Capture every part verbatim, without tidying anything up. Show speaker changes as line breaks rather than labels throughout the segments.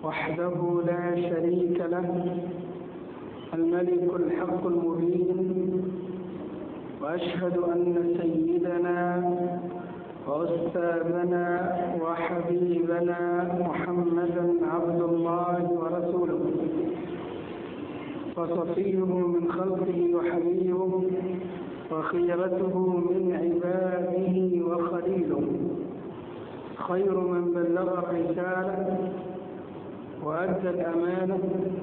وحده لا شريك له الملك الحق المبين، وأشهد أن سيدنا وأستاذنا وحبيبنا محمدا عبد الله ورسوله وصفيه من خلقه وحبيبه وخيرته من عباده وخليله، خير من بلغ الرسالة وأدى الأمانة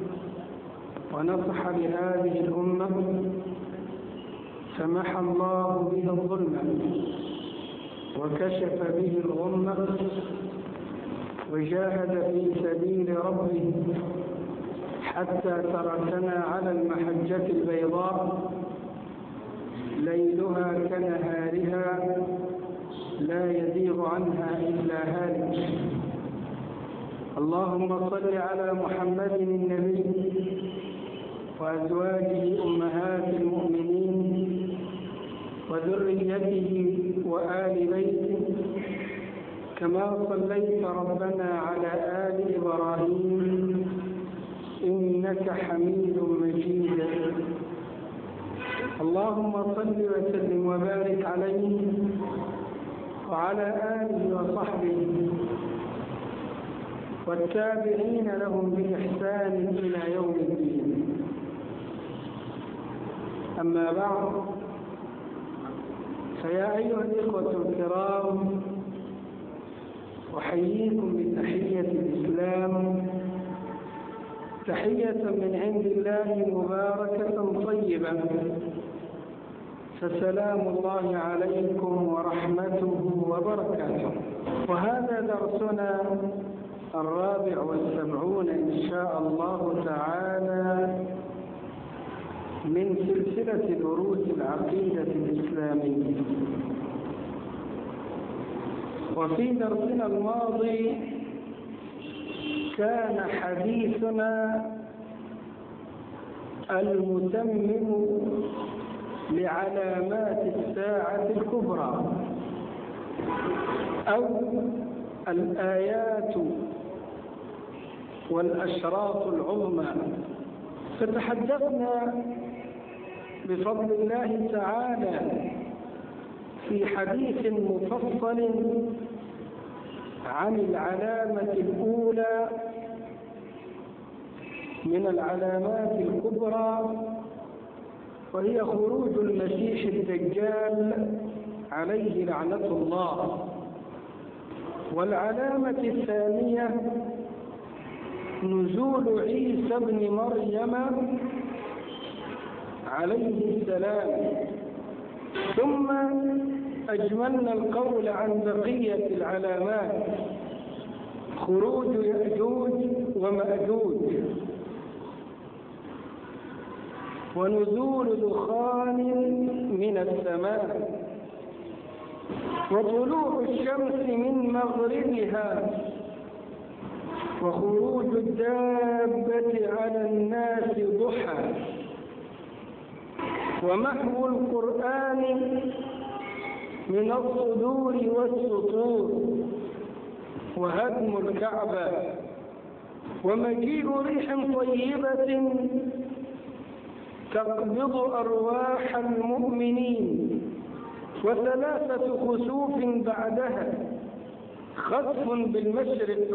ونصح بهذه الأمة، فمحى الله به الظلم وكشف به الغمة، وجاهد في سبيل ربه حتى تركنا على المحجة البيضاء ليلها كنهارها لا يزيغ عنها إلا هالك. اللهم صل على محمد النبي وأزواجه أمهات المؤمنين وذريته وآل بيته، كما صليت ربنا على آل إبراهيم إنك حميد مجيد. اللهم صل وسلم وبارك عليه وعلى آله وصحبه والتابعين لهم بإحسان إلى يوم الدين. أما بعد، فيا أيها الإخوة الكرام، أحييكم بتحية الإسلام، تحية من عند الله مباركة طيبة، فسلام الله عليكم ورحمته وبركاته. وهذا درسنا الرابع والسبعون إن شاء الله تعالى من سلسلة دروس العقيدة الإسلامية. وفي درسنا الماضي كان حديثنا المتمم لعلامات الساعة الكبرى أو الآيات والأشراط العظمى، فتحدثنا بفضل الله تعالى في حديث مفصل عن العلامة الأولى من العلامات الكبرى، وهي خروج المسيح الدجال عليه لعنة الله. والعلامة الثانية نزول عيسى بن مريم عليه السلام. ثم أجملنا القول عن بقية العلامات، خروج يأجوج ومأجوج، ونزول دخان من السماء، وطلوع الشمس من مغربها، وخروج الدابة على الناس ضحى، ومحو القرآن من الصدور والسطور، وهدم الكعبة، ومجيء ريح طيبة تقبض أرواح المؤمنين، وثلاثة خسوف بعدها، خسف بالمشرق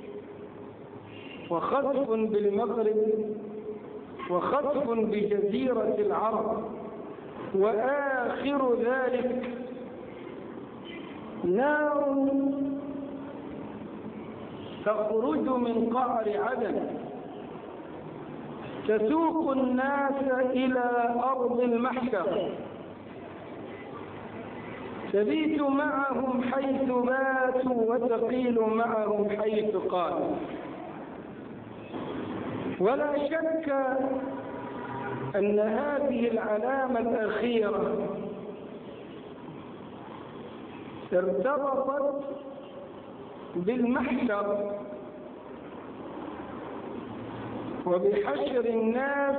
وخسف بالمغرب وخسف بجزيرة العرب، وآخر ذلك نار تخرج من قعر عدن تسوق الناس إلى أرض المحشر، تبيت معهم حيث باتوا وتقيل معهم حيث قالوا. ولا شك أن هذه العلامة الأخيرة ارتبطت بالمحشر وبحشر الناس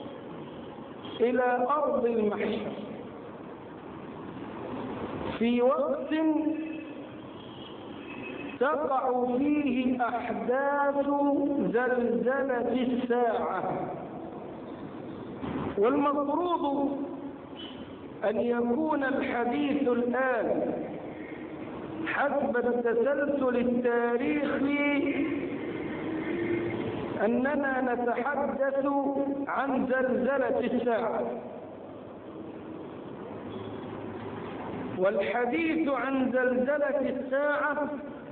إلى أرض المحشر في وقت تقع فيه أحداث زلزلة الساعة. والمفروض أن يكون الحديث الآن حسب التسلسل التاريخي أننا نتحدث عن زلزلة الساعة، والحديث عن زلزلة الساعة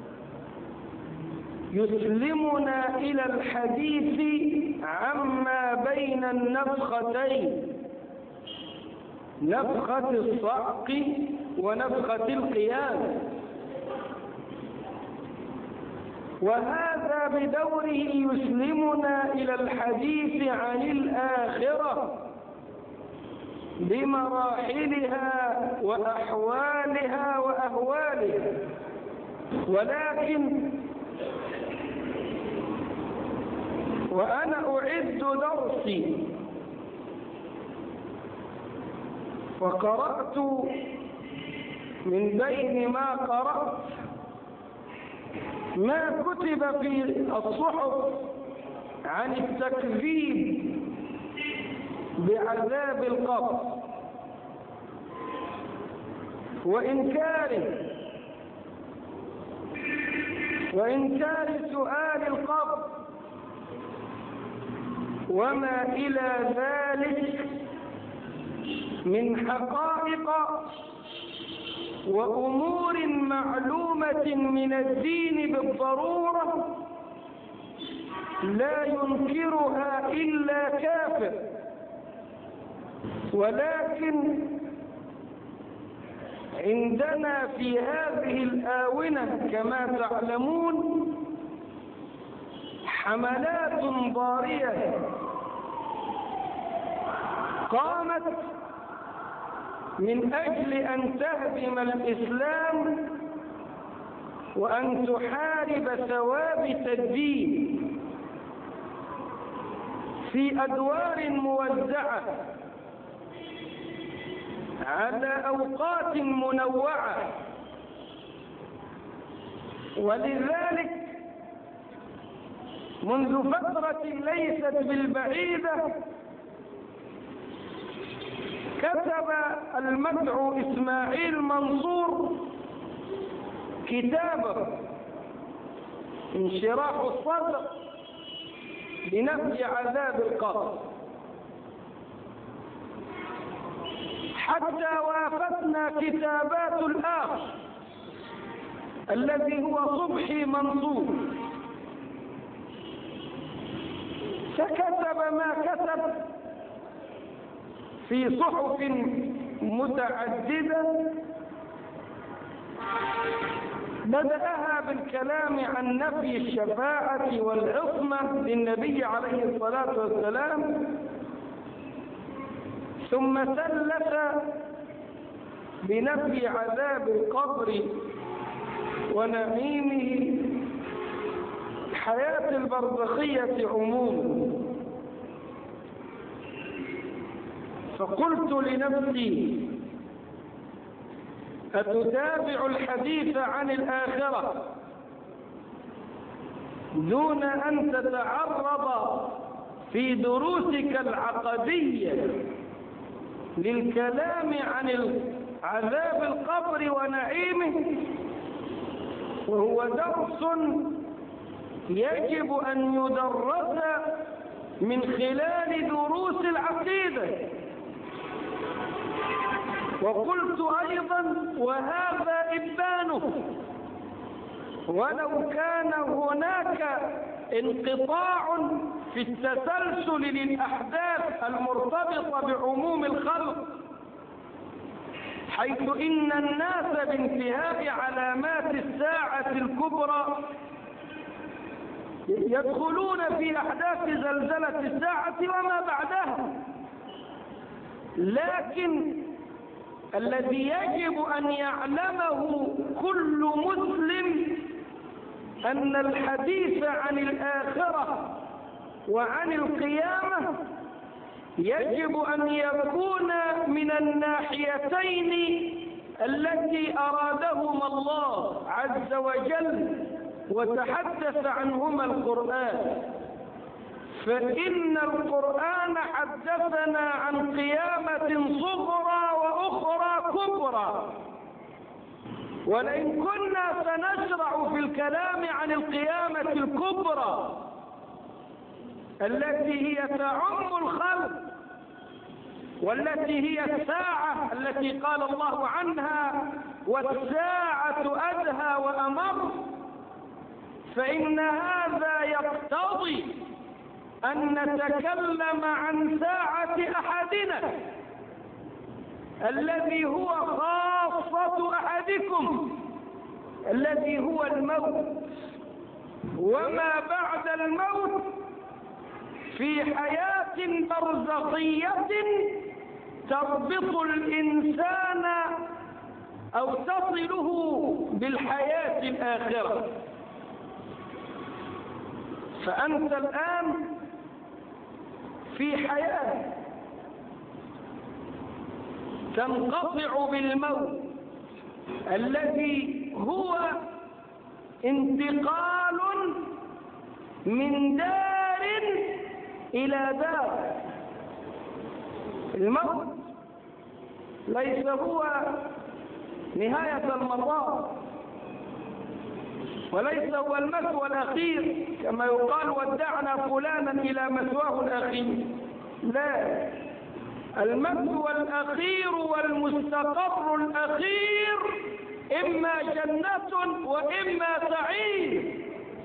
يسلمنا إلى الحديث عما بين النفختين، نفخة الصعق ونفخة القيامة، وهذا بدوره يسلمنا إلى الحديث عن الآخرة بمراحلها وأحوالها وأهوالها. ولكن وأنا أعد درسي وقرأت من بين ما قرأت ما كتب في الصحف عن التكذيب بعذاب القبر وإنكاره وإنكار سؤال القبر وما إلى ذلك من حقائق وأمور معلومة من الدين بالضرورة لا ينكرها إلا كافر. ولكن عندنا في هذه الآونة كما تعلمون حملات ضارية قامت من أجل أن تهدم الإسلام وأن تحارب ثوابت الدين في أدوار موزعة على أوقات منوعة. ولذلك منذ فترة ليست بالبعيدة كتب المدعو إسماعيل منصور كتابه انشراح الصدر بنفي عذاب القبر، حتى وافتنا كتابات الآخر الذي هو صبحي منصور فكتب ما كتب في صحف متعددة، بدأها بالكلام عن نفي الشفاعة والعصمة للنبي عليه الصلاة والسلام، ثم ثلث بنفي عذاب القبر ونعيمه الحياة البرزخية عموما. فقلت لنفسي أتتابع الحديث عن الآخرة دون أن تتعرض في دروسك العقدية للكلام عن عذاب القبر ونعيمه، وهو درس يجب أن يدرس من خلال دروس العقيدة. وقلت أيضا وهذا إبانه، ولو كان هناك انقطاع في التسلسل للأحداث المرتبطة بعموم الخلق، حيث إن الناس بانتهاء علامات الساعة الكبرى يدخلون في أحداث زلزلة الساعة وما بعدها، لكن الذي يجب أن يعلمه كل مسلم أن الحديث عن الآخرة وعن القيامة يجب أن يكون من الناحيتين التي أرادهما الله عز وجل وتحدث عنهما القرآن، فإن القرآن حدثنا عن قيامة صغرى وأخرى كبرى، ولئن كنا سنشرع في الكلام عن القيامة الكبرى التي هي تعم الخلق، والتي هي الساعة التي قال الله عنها والساعة أدهى وأمر، فإن هذا يقتضي أن نتكلم عن ساعة أحدنا الذي هو خاصة أحدكم، الذي هو الموت، وما بعد الموت في حياة برزخية تربط الإنسان أو تصله بالحياة الآخرة. فأنت الآن في حياة تنقطع بالموت الذي هو انتقال من دار إلى دار. الموت ليس هو نهاية المطاف، وليس هو المثوى الأخير كما يقال ودعنا فلانا إلى مثواه الأخير، لا، المثوى الأخير والمستقر الأخير إما جنة وإما سعير،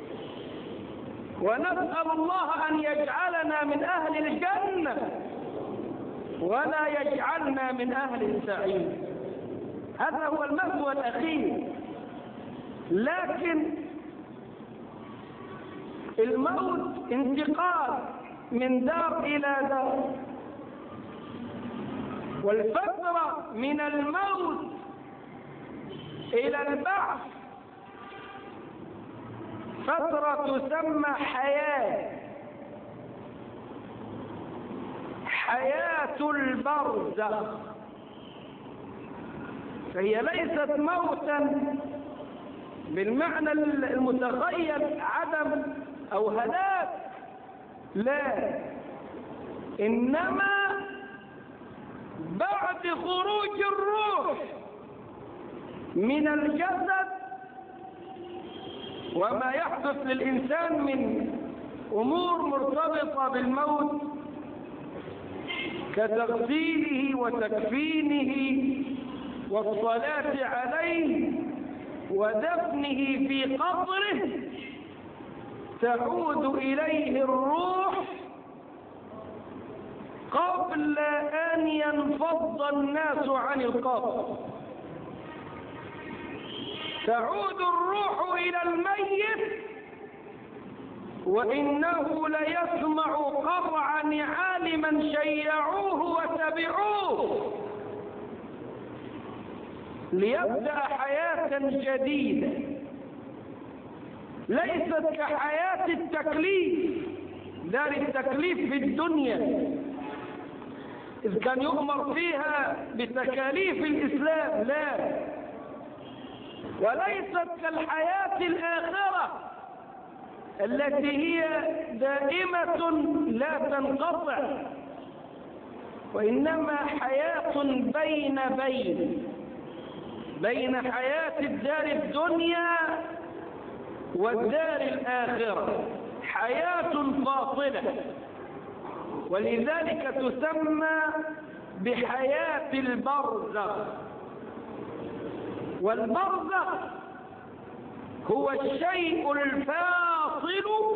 ونسأل الله أن يجعلنا من أهل الجنة ولا يجعلنا من أهل السعير. هذا هو المثوى الأخير. لكن الموت انتقال من دار إلى دار، والفترة من الموت إلى البعث فترة تسمى حياة، حياة البرزخ، فهي ليست موتا بالمعنى المتخيل عدم أو هلاك، لا، إنما بعد خروج الروح من الجسد وما يحدث للإنسان من أمور مرتبطة بالموت كتغسيله وتكفينه والصلاة عليه ودفنه في قبره، تعود إليه الروح قبل أن ينفض الناس عن القبر. تعود الروح إلى الميت وإنه ليسمع قطع نعال من شيعوه وتبعوه ليبدأ حياة جديدة ليست كحياة التكليف، دار التكليف في الدنيا إذ كان يؤمر فيها بتكاليف الإسلام، لا، وليست كالحياة الآخرة التي هي دائمة لا تنقطع، وإنما حياة بين بين بين حياة الدار الدنيا والدار الآخرة، حياة فاصلة، ولذلك تسمى بحياة البرزخ. والبرزخ هو الشيء الفاصل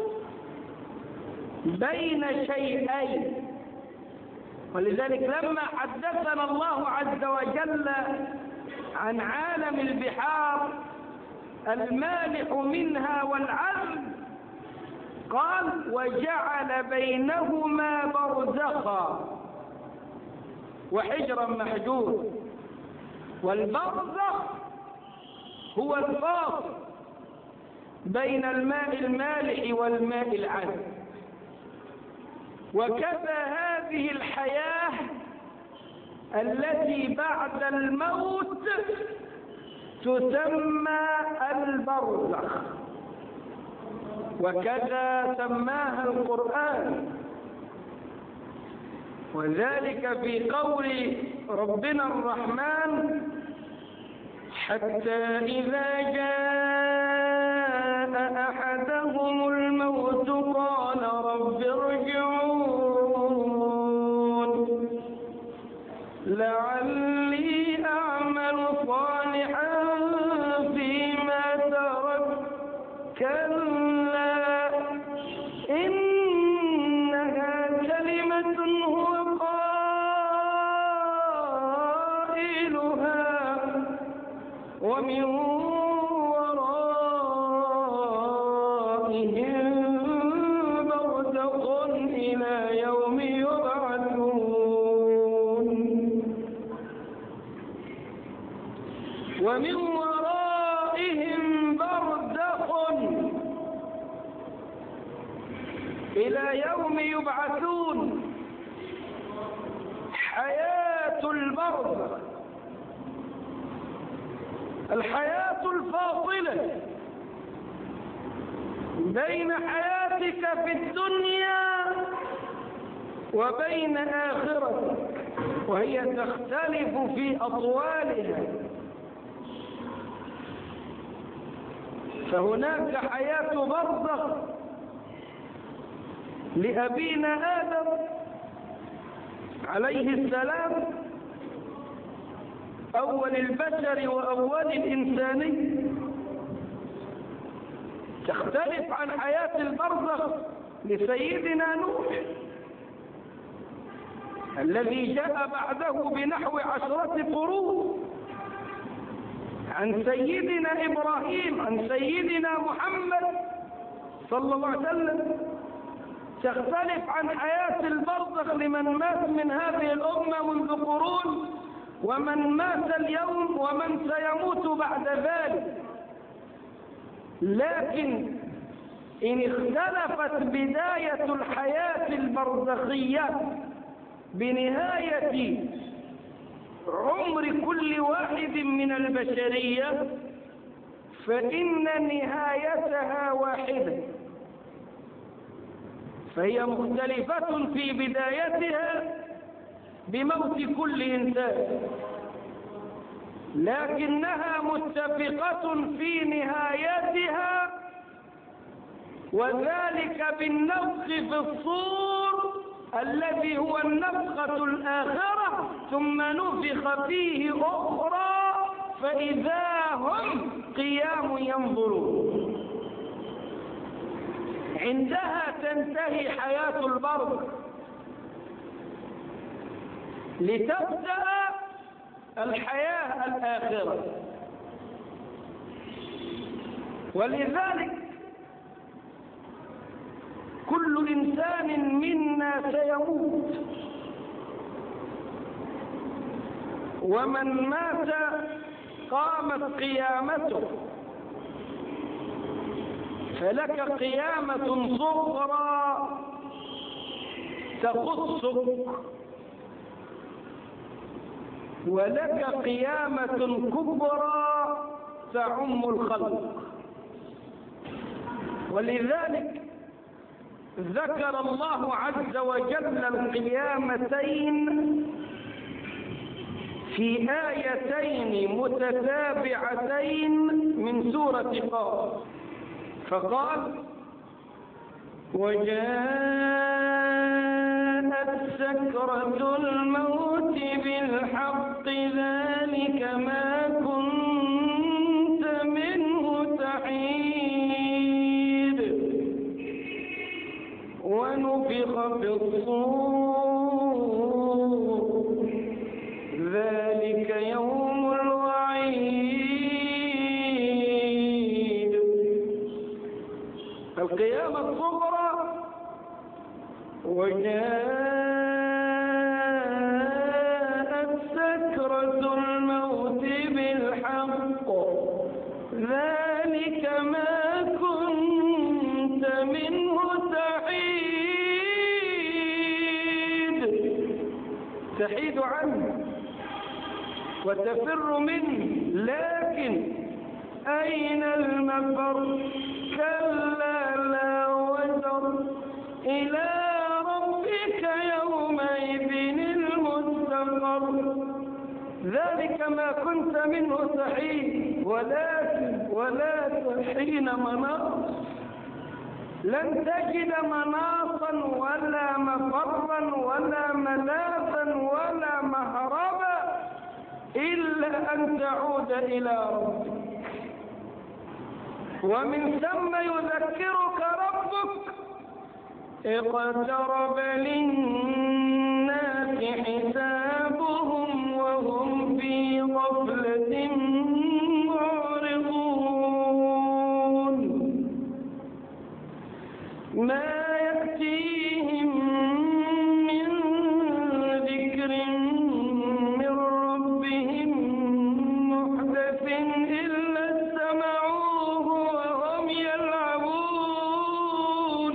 بين شيئين، ولذلك لما حدثنا الله عز وجل عن عالم البحار المالح منها والعذب قال وجعل بينهما برزخا وحجرا محجورا. والبرزخ هو الفاصل بين الماء المالح والماء العذب. وكذا هذه الحياة التي بعد الموت تسمى البرزخ، وكذا سماها القرآن، وذلك في قول ربنا الرحمن: حتى إذا جاء أحدهم الموت قال رب ارجعون لعلي أعمل صالحا فيما تركت كلا إنها كلمة هو قائلها ومن ورائهم برزخ إلى يوم يبعثون ومن ورائهم برزخ إلى يوم يبعثون. حياة البرزخ، الحياة الفاصلة بين حياتك في الدنيا وبين آخرتك، وهي تختلف في أطوالها. فهناك حياة برزخ لأبينا آدم عليه السلام، أول البشر وأول الإنساني. تختلف عن حياة البرزخ لسيدنا نوح الذي جاء بعده بنحو عشرة قرون، عن سيدنا إبراهيم، عن سيدنا محمد صلى الله عليه وسلم. تختلف عن حياة البرزخ لمن مات من هذه الأمة منذ قرون، ومن مات اليوم، ومن سيموت بعد ذلك. لكن إن اختلفت بداية الحياة البرزخية بنهاية عمر كل واحد من البشرية، فإن نهايتها واحدة، فهي مختلفة في بدايتها بموت كل إنسان، لكنها متفقة في نهايتها، وذلك بالنفخ في الصور الذي هو النفخة الآخرة، ثم نفخ فيه أخرى فإذا هم قيام ينظرون. عندها تنتهي حياة البرزخ لتبدأ الحياة الآخرة. ولذلك كل إنسان منا سيموت، ومن مات قامت قيامته، فلك قيامة صغرى تخصك، ولك قيامة كبرى تعم الخلق. ولذلك ذكر الله عز وجل القيامتين في آيتين متتابعتين من سورة قاف، فقال: وجاءت سكرة الموت بالحق ذلك ما كنت منه تحيد ونفخ في الصور ذلك يوم الوعيد. القيامة الصغرى وجاءت سكرة الموت بالحق ذلك ما كنت منه تحيد، تحيد عنه وتفر منه، لكن أين المفر؟ كلا لا إلى ربك يومئذ المستقر ذلك ما كنت منه تحيد ولكن ولا حين مناص لن تجد مناصا ولا مفرا ولا ملاذا ولا مهربا إلا أن تعود إلى ربك ومن ثم يذكرك ربك اقترب للناس حسابهم وهم في غفلة معرضون ما يأتيهم من ذكر من ربهم محدث إلا استمعوه وهم يلعبون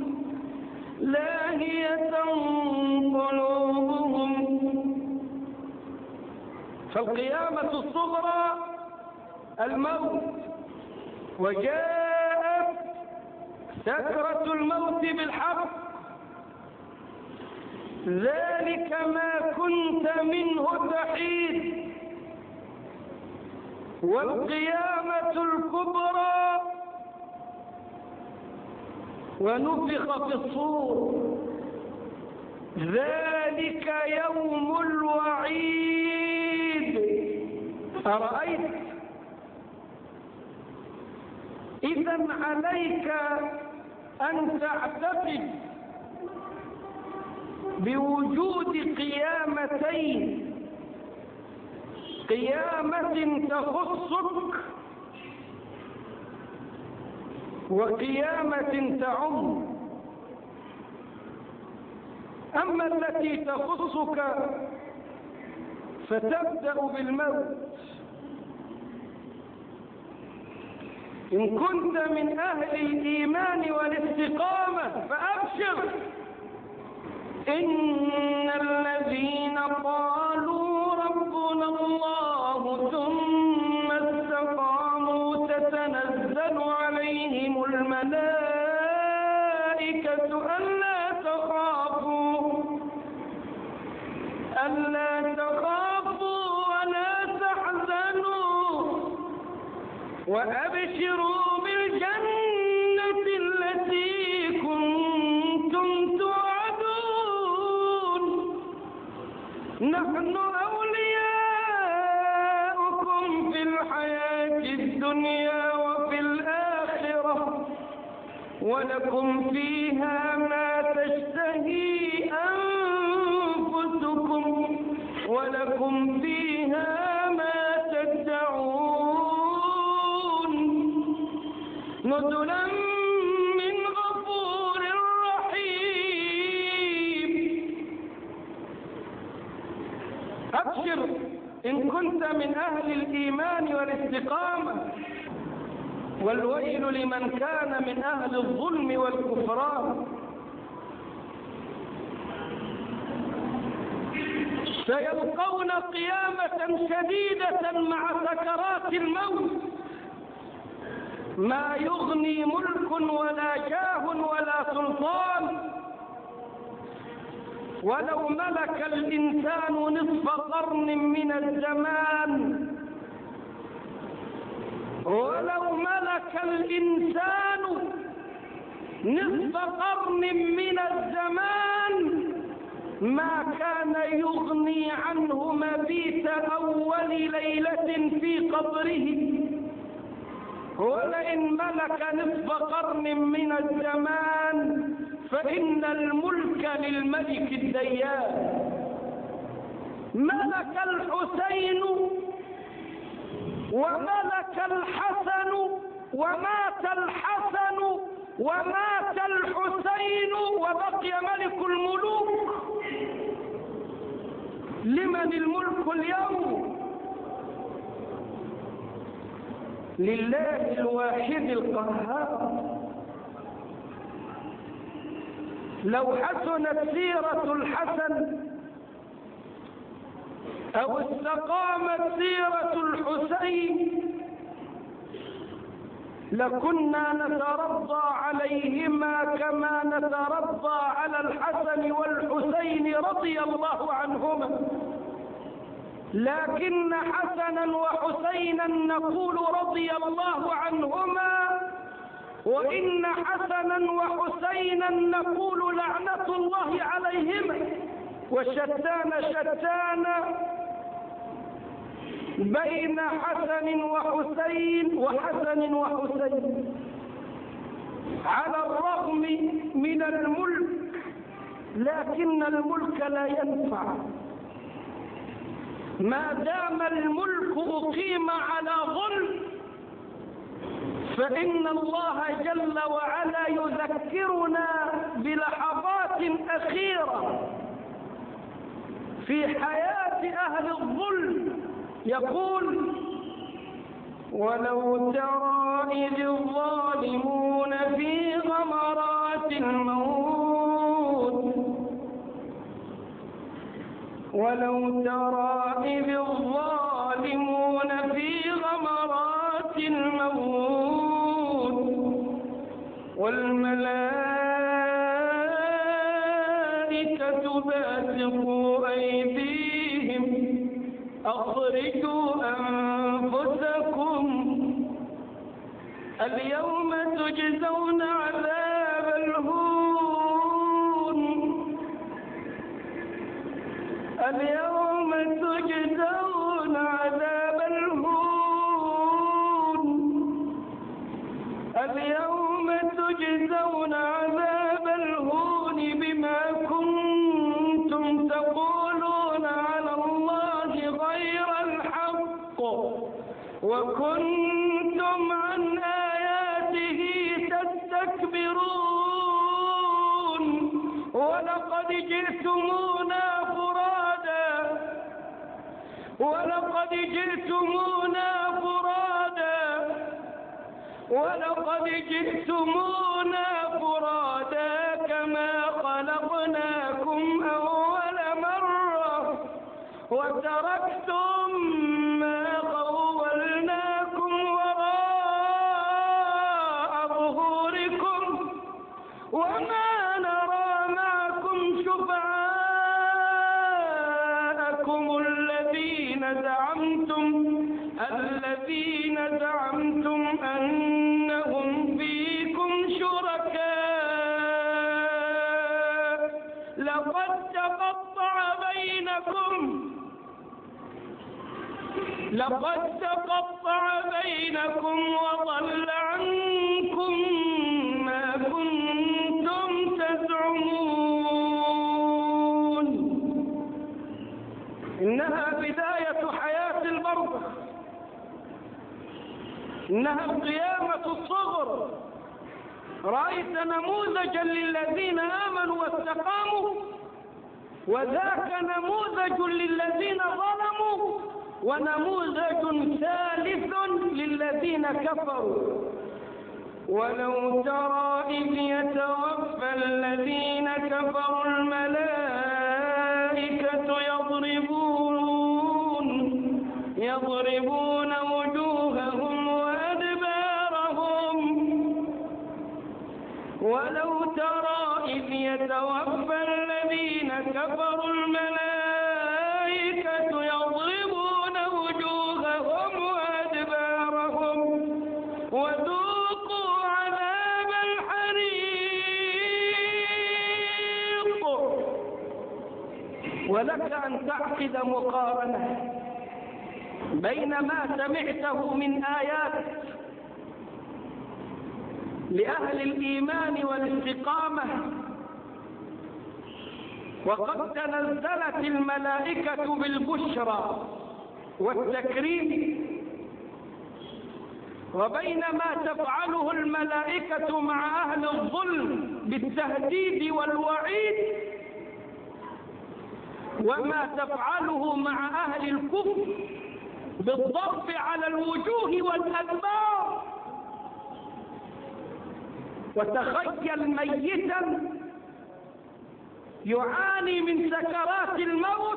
لاهية قلوبهم. فالقيامة الصغرى الموت وجاءت سكرة الموت بالحق ذلك ما كنت منه تحيد. والقيامة الكبرى ونفخ في الصور ذلك يوم الوعيد. أرأيت إذن عليك أن تعتقد بوجود قيامتين قيامة تخصك وقيامة تعم. أما التي تخصك فتبدأ بالموت. إن كنت من أهل الإيمان والاستقامة فأبشر إن الذين قالوا ربنا الله ثم استقاموا تتنزل عليهم الملائكة ألا تخافوا ألا تخافوا ولا تحزنوا وأبشروا بالجنة التي كنتم توعدون نحن أولياؤكم في الحياة الدنيا وفي الآخرة ولكم فيها ما تشتهي أنفسكم ولكم فيها ما تدعون نزلا من غفور رحيم. أبشر إن كنت من أهل الإيمان والاستقامة والويل لمن كان من أهل الظلم والكفران. سيلقون قيامة شديدة مع سكرات الموت ما يغني ملك ولا جاه ولا سلطان ولو ملك الإنسان نصف قرن من الزمان ولو ملك الإنسان نصف قرن من الزمان ما كان يغني عنه مبيت أول ليلة في قبره ولئن ملك نصف قرن من الزمان فإن الملك للملك الديان. ملك الحسين وملك الحسن ومات الحسن ومات الحسين وبقي ملك الملوك. لمن الملك اليوم؟ لله الواحد القهار. لو حسنت سيرة الحسن أو استقامت سيرة الحسين لكنا نترضى عليهما كما نترضى على الحسن والحسين رضي الله عنهما، لكن حسنا وحسينا نقول رضي الله عنهما، وإن حسنا وحسينا نقول لعنة الله عليهما. والشتان شتان بين حسن وحسين وحسن وحسين، على الرغم من الملك، لكن الملك لا ينفع ما دام الملك أقيم على ظلم، فإن الله جل وعلا يذكرنا بلحظات أخيرة في حياة أهل الظلم، يقول: ولو ترى إذ الظالمون في غمرات الموت ولو ترى إذ الظالمون في غمرات الموت والملائكة باسطوا أيديهم أخرجوا أنفسكم اليوم تجزون عذاب الهون اليوم تجزون عذاب الهون اليوم تجزون عذاب الهون بما كنتم تقولون على الله غير الحق وكنتم عن آياته تستكبرون ولقد جئتمونا فرادا ولقد جئتمونا فرادا ولقد جئتمونا فرادا كما خلقناكم أول مرة وتركتم ما خولناكم وراء ظهوركم وما نرى معكم شفعاءكم الذين زعمتم الذين زعمتم أنهم فيكم شركاء لقد تقطع بينكم لقد تقطع بينكم وضل عنكم ما كنتم تزعمون. إنها بداية حياة البرزخ، إنها القيامة الصغرى. رأيت نموذجا للذين آمنوا واستقاموا، وذاك نموذج للذين ظلموا، ونموذج ثالث للذين كفروا. ولو ترى إذ يتوفى الذين كفروا الملائكة يضربون يضربون وجوههم وأدبارهم ولو ترى إذ يتوفى الذين كفروا الملائكة يضربون وجوههم وأدبارهم وذوقوا عذاب الحريق. ولك أن تعقد مقارنة بين ما سمعته من آيات لأهل الإيمان والاستقامة، وقد تنزلت الملائكة بالبشرى والتكريم، وبين ما تفعله الملائكة مع أهل الظلم بالتهديد والوعيد، وما تفعله مع أهل الكفر بالضرب على الوجوه والأدبار. وتخيل ميتا يعاني من سكرات الموت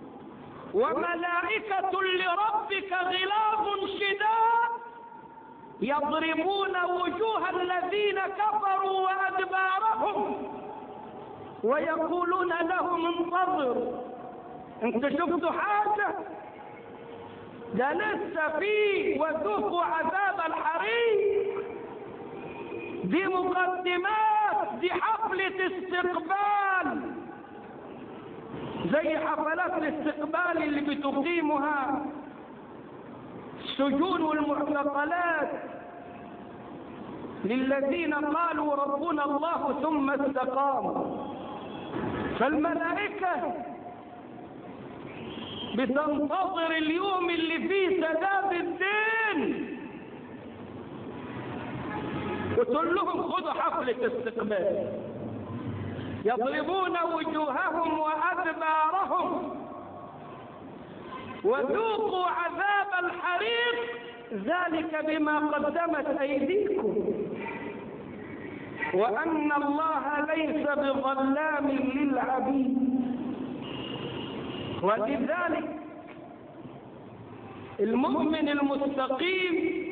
وملائكة لربك غلاظ شداد يضربون وجوه الذين كفروا وأدبارهم ويقولون لهم انتظروا. انت شفتوا حاجة؟ ده لسه فيه وذوقوا عذاب الحريق. دي مقدمات، دي حفلة استقبال زي حفلات الاستقبال اللي بتقيمها السجون والمعتقلات للذين قالوا ربنا الله ثم استقاموا. فالملائكة بتنتظر اليوم اللي فيه سداد الدين وتقول لهم خذوا حفلة استقبال. يضربون وجوههم وأدبارهم وذوقوا عذاب الحريق ذلك بما قدمت أيديكم وأن الله ليس بظلام للعبيد. ولذلك المؤمن المستقيم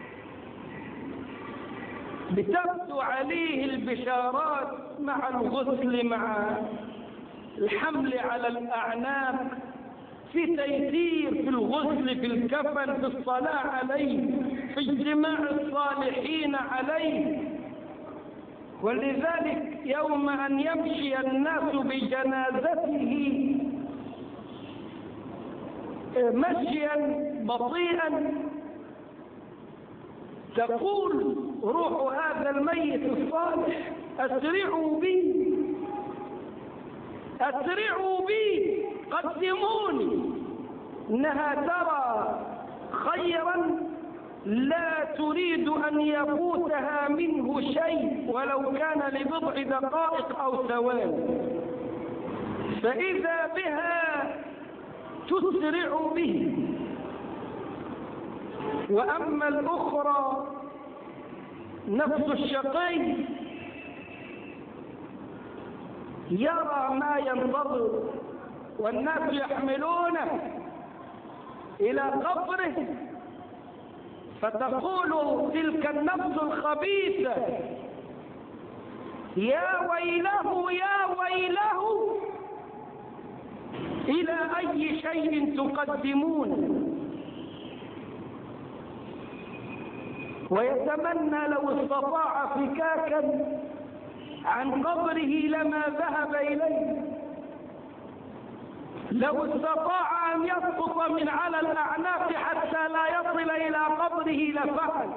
بتبدو عليه البشارات مع الغسل، مع الحمل على الأعناق، في تيسير في الغسل، في الكفن، في الصلاة عليه، في اجتماع الصالحين عليه. ولذلك يوم أن يمشي الناس بجنازته مشيا بطيئا تقول روح هذا الميت الصالح أسرعوا بي أسرعوا بي قدموني، إنها ترى خيرا لا تريد أن يفوتها منه شيء ولو كان لبضع دقائق أو ثواني، فإذا بها تسرع به. وأما الأخرى نفس الشقي يرى ما ينتظر والناس يحملونه إلى قبره، فتقول تلك النفس الخبيثة يا ويله يا ويله إلى أي شيء تقدمون. ويتمنى لو استطاع فكاكا عن قبره لما ذهب إليه، لو استطاع أن يسقط من على الأعناق حتى لا يصل إلى قبره لفعل.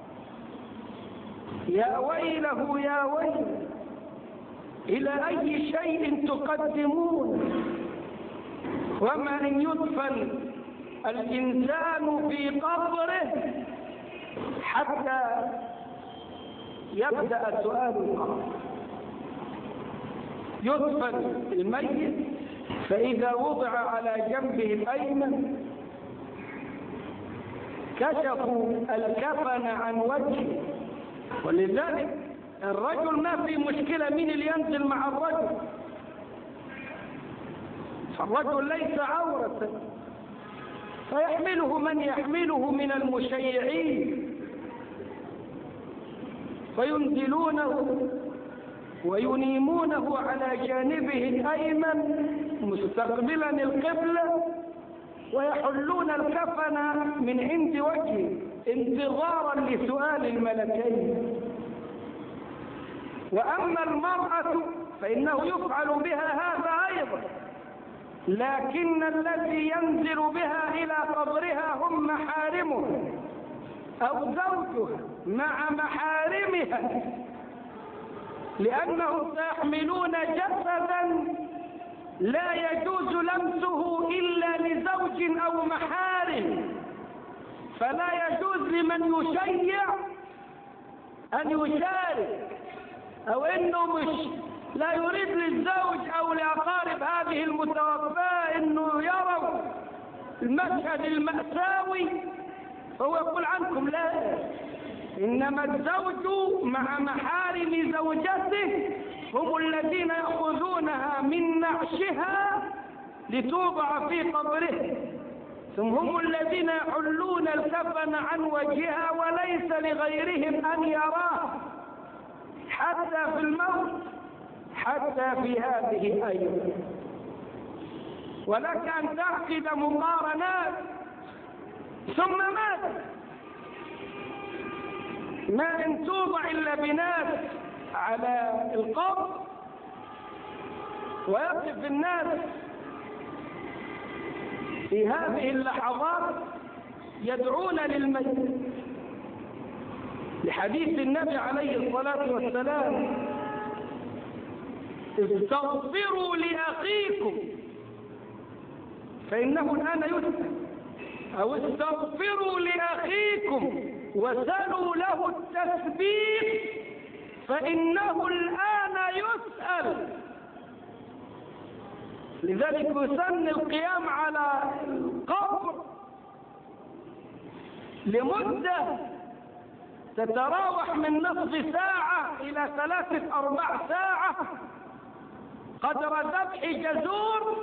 يا ويله يا ويله إلى أي شيء تقدمون. وما إن يدفن الإنسان في قبره حتى يبدأ سؤال القبر. يدفن الميت فإذا وضع على جنبه الأيمن كشفوا الكفن عن وجهه. ولذلك الرجل ما في مشكلة مين اللي ينزل مع الرجل، فالرجل ليس عورة، فيحمله من يحمله من المشيعين فينزلونه وينيمونه على جانبه الأيمن مستقبلا القبلة ويحلون الكفن من عند وجهه انتظارا لسؤال الملكين. وأما المرأة فإنه يفعل بها هذا أيضا، لكن الذي ينزل بها إلى قبرها هم محارمها أو زوجها مع محارمها، لأنهم سيحملون جسدا لا يجوز لمسه إلا لزوج أو محارم، فلا يجوز لمن يشيع أن يشارك، أو إنه مش لا يريد للزوج أو لأقارب هذه المتوفاة إنه يروا المشهد المأساوي فهو يقول عنكم لا، إنما الزوج مع محارم زوجته هم الذين يأخذونها من نعشها لتوضع في قبره. ثم هم الذين يحلون الكفن عن وجهها وليس لغيرهم أن يراه حتى في الموت، حتى في هذه أيضا. ولك أن تعقد مقارنات. ثم ماذا؟ ما إن توضع اللبنات على القبر ويقف الناس في هذه اللحظات يدعون للميت، لحديث النبي عليه الصلاة والسلام: استغفروا لأخيكم فإنه الآن يسأل، أو استغفروا لأخيكم وسلوا له التثبيت فإنه الآن يسأل. لذلك يسن القيام على القبر لمدة تتراوح من نصف ساعة إلى ثلاثة أربع ساعة قدر ذبح جزور،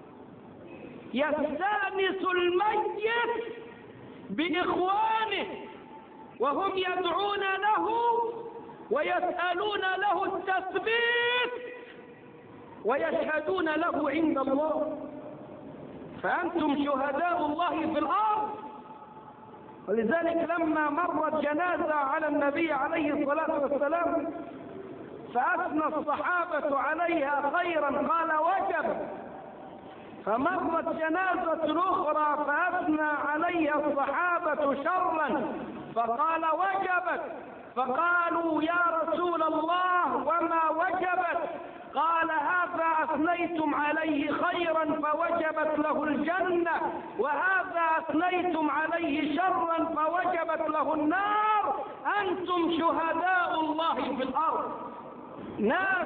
يستأنس الميت بإخوانه وهم يدعون له ويسألون له التثبيت ويشهدون له عند الله. فأنتم شهداء الله في الأرض. ولذلك لما مرت جنازة على النبي عليه الصلاة والسلام فأثنى الصحابة عليها خيرا قال وجب، فمرت جنازة أخرى فأثنى عليها الصحابة شرا فقال وجبت، فقالوا يا رسول الله وما وجبت؟ قال هذا أثنيتم عليه خيرا فوجبت له الجنة، وهذا أثنيتم عليه شرا فوجبت له النار. أنتم شهداء الله في الأرض. ناس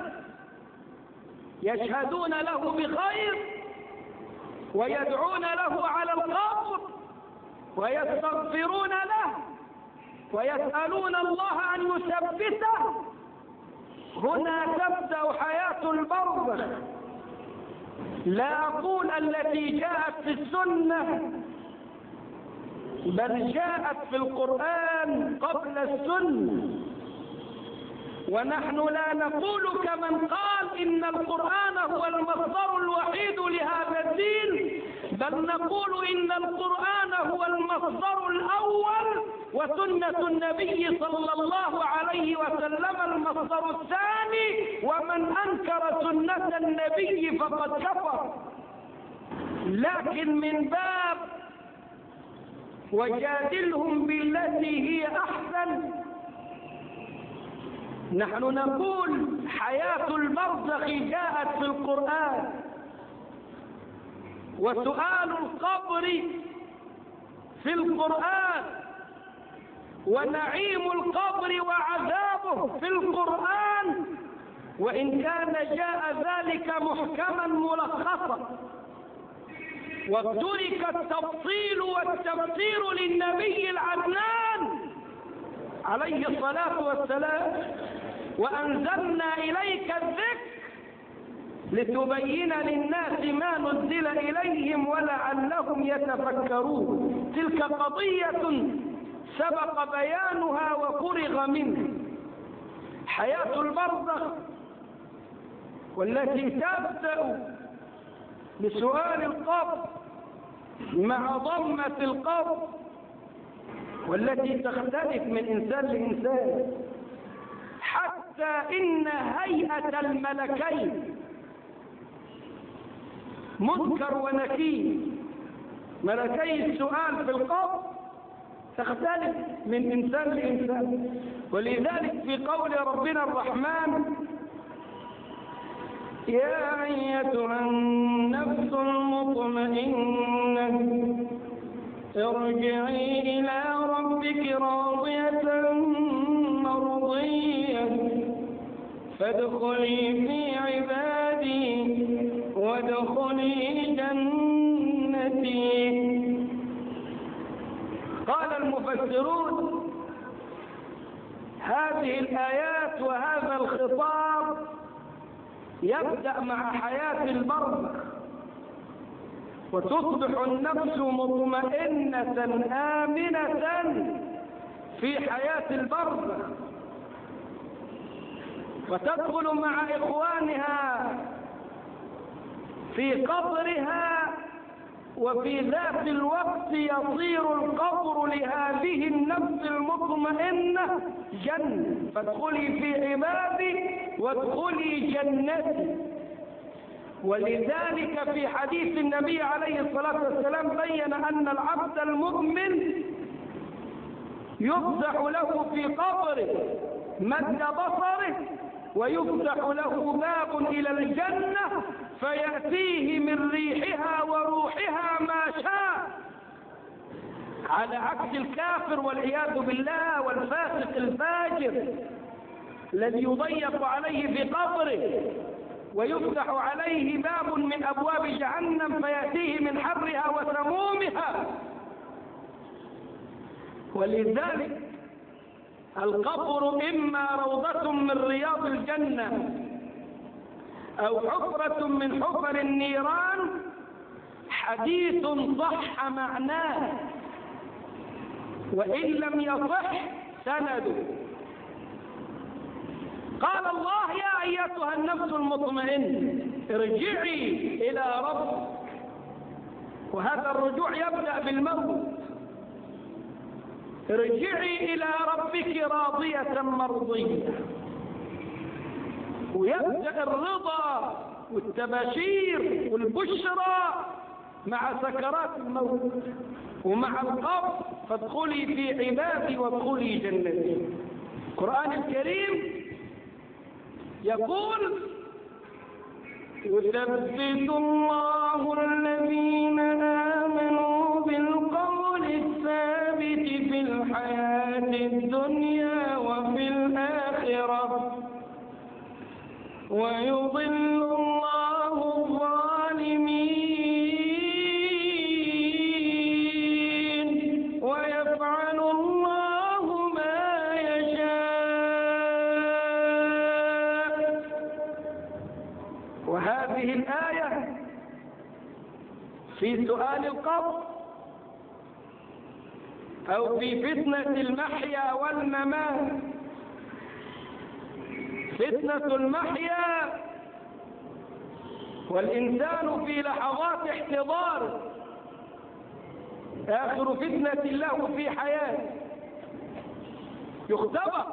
يشهدون له بخير ويدعون له على القبر ويستغفرون له ويسألون الله أن يثبته. هنا تبدأ حياة البرزخ. لا أقول التي جاءت في السنة، بل جاءت في القرآن قبل السنة. ونحن لا نقول كمن قال إن القرآن هو المصدر الوحيد لهذا الدين، بل نقول إن القرآن هو المصدر الأول وسنة النبي صلى الله عليه وسلم المصدر الثاني، ومن أنكر سنة النبي فقد كفر. لكن من باب وجادلهم بالتي هي أحسن، نحن نقول حياة البرزخ جاءت في القرآن، وسؤال القبر في القرآن، ونعيم القبر وعذابه في القرآن، وإن كان جاء ذلك محكما ملخصا، وترك التفصيل والتفسير للنبي العدنان عليه الصلاة والسلام. وأنزلنا إليك الذكر لتبين للناس ما نزل إليهم ولعلهم يتفكرون. تلك قضية سبق بيانها وفرغ منه. حياة البرزخ والتي تبدأ بسؤال القبر مع ضمة القبر، والتي تختلف من إنسان لإنسان، حتى إن هيئة الملكين منكر ونكير، ملكي السؤال في القبر تختلف من إنسان لإنسان. ولذلك في قول ربنا الرحمن: يا أيتها النفس المطمئنة ارجعي إلى ربك راضية مرضية فادخلي في عبادي وادخلي جنتي. قال المفسرون: هذه الآيات وهذا الخطاب يبدأ مع حياة البرزخ، وتصبح النفس مطمئنة آمنة في حياة البرزخ، وتدخل مع إخوانها في قبرها، وفي ذات الوقت يصير القبر لهذه النفس المطمئنة جنة، فادخلي في عبادي وادخلي جنتي. ولذلك في حديث النبي عليه الصلاة والسلام بين أن العبد المؤمن يفتح له في قبره مد بصره، ويفتح له باب إلى الجنة فيأتيه من ريحها وروحها ما شاء، على عكس الكافر والعياذ بالله والفاسق الفاجر الذي يضيق عليه في قبره ويفتح عليه باب من أبواب جهنم فيأتيه من حرها وسمومها. ولذلك القبر إما روضة من رياض الجنة أو حفرة من حفر النيران، حديث صح معناه وإن لم يصح سنده. قال الله: يا أيتها النفس المطمئنة ارجعي إلى ربك. وهذا الرجوع يبدأ بالموت. ارجعي إلى ربك راضية مرضية، ويبدأ الرضا والتباشير والبشرى مع سكرات الموت ومع القبر، فادخلي في عبادي وادخلي جنتي. القرآن الكريم يقول: يثبت الله الذين آمنوا بالقول الثابت في الحياة الدنيا وفي الآخرة ويضل الله الظالمين ويفعل الله ما يشاء. وهذه الآية في سؤال القبر أو في فتنة المحيا والممات. فتنة المحيا والإنسان في لحظات احتضار، آخر فتنة له في حياته، يختبر،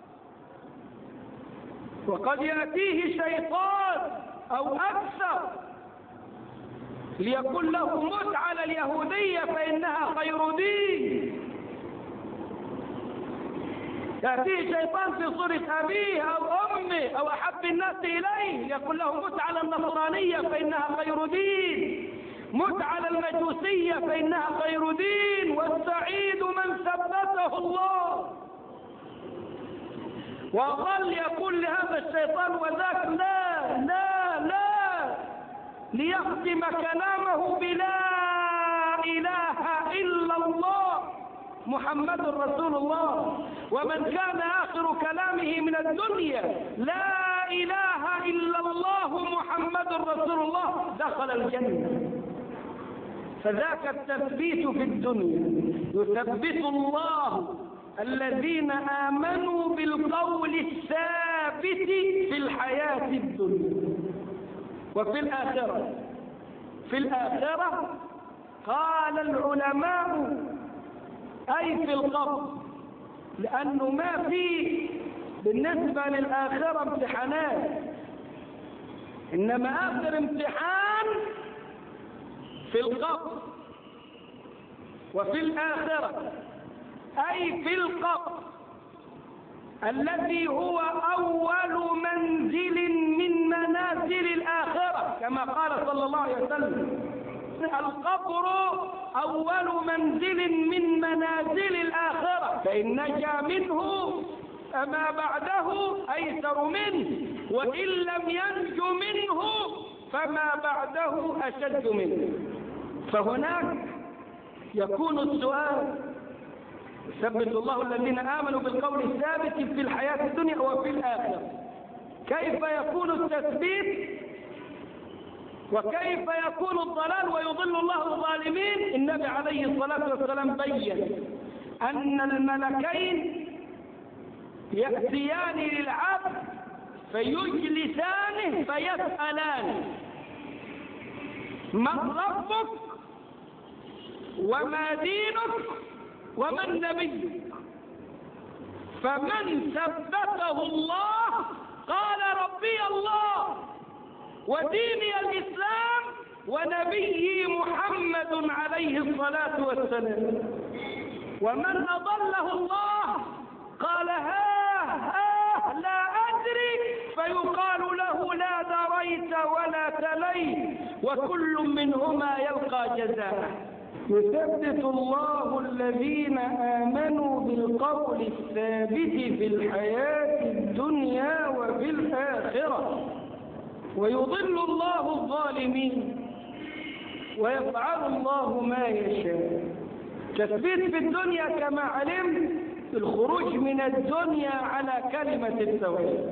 وقد يأتيه شيطان أو أكثر ليقول له: مت على اليهودية فإنها خير دين. يأتيه شيطان في صورة أبيه أو أمه أو أحب الناس إليه يقول له: مت على النصرانية فإنها خير دين، مت على المجوسية فإنها خير دين، والسعيد من ثبته الله. وظل يقول لهذا الشيطان وذاك: لا لا لا، ليختم كلامه بلا إله إلا الله محمد رسول الله. ومن كان آخر كلامه من الدنيا لا إله إلا الله محمد رسول الله دخل الجنة. فذاك التثبيت في الدنيا. يثبت الله الذين آمنوا بالقول الثابت في الحياة الدنيا وفي الآخرة. في الآخرة قال العلماء أي في القبر، لأنه ما في بالنسبة للآخرة امتحانات، إنما آخر امتحان في القبر وفي الآخرة، أي في القبر الذي هو أول منزل من منازل الآخرة، كما قال صلى الله عليه وسلم: القبر أول منزل من منازل الآخرة، فإن نجا منه فما بعده أيسر منه، وإن لم ينج منه فما بعده أشد منه. فهناك يكون السؤال: يثبت الله الذين آمنوا بالقول الثابت في الحياة الدنيا وفي الآخرة. كيف يكون التثبيت وكيف يكون الضلال ويضل الله الظالمين؟ النبي عليه الصلاة والسلام بين أن الملكين يأتيان للعبد فيجلسانه فيسألانه: من ربك وما دينك ومن نبيك؟ فمن ثبته الله قال ربي الله وديني الإسلام ونبيي محمد عليه الصلاة والسلام. ومن أضله الله قال ها ها لا أدري، فيقال له لا دريت ولا تليت، وكل منهما يلقى جزاءه. يثبت الله الذين آمنوا بالقول الثابت في الحياة الدنيا وفي الآخرة، ويضل الله الظالمين ويفعل الله ما يشاء. تثبيت في الدنيا كما علمت الخروج من الدنيا على كلمة التوحيد،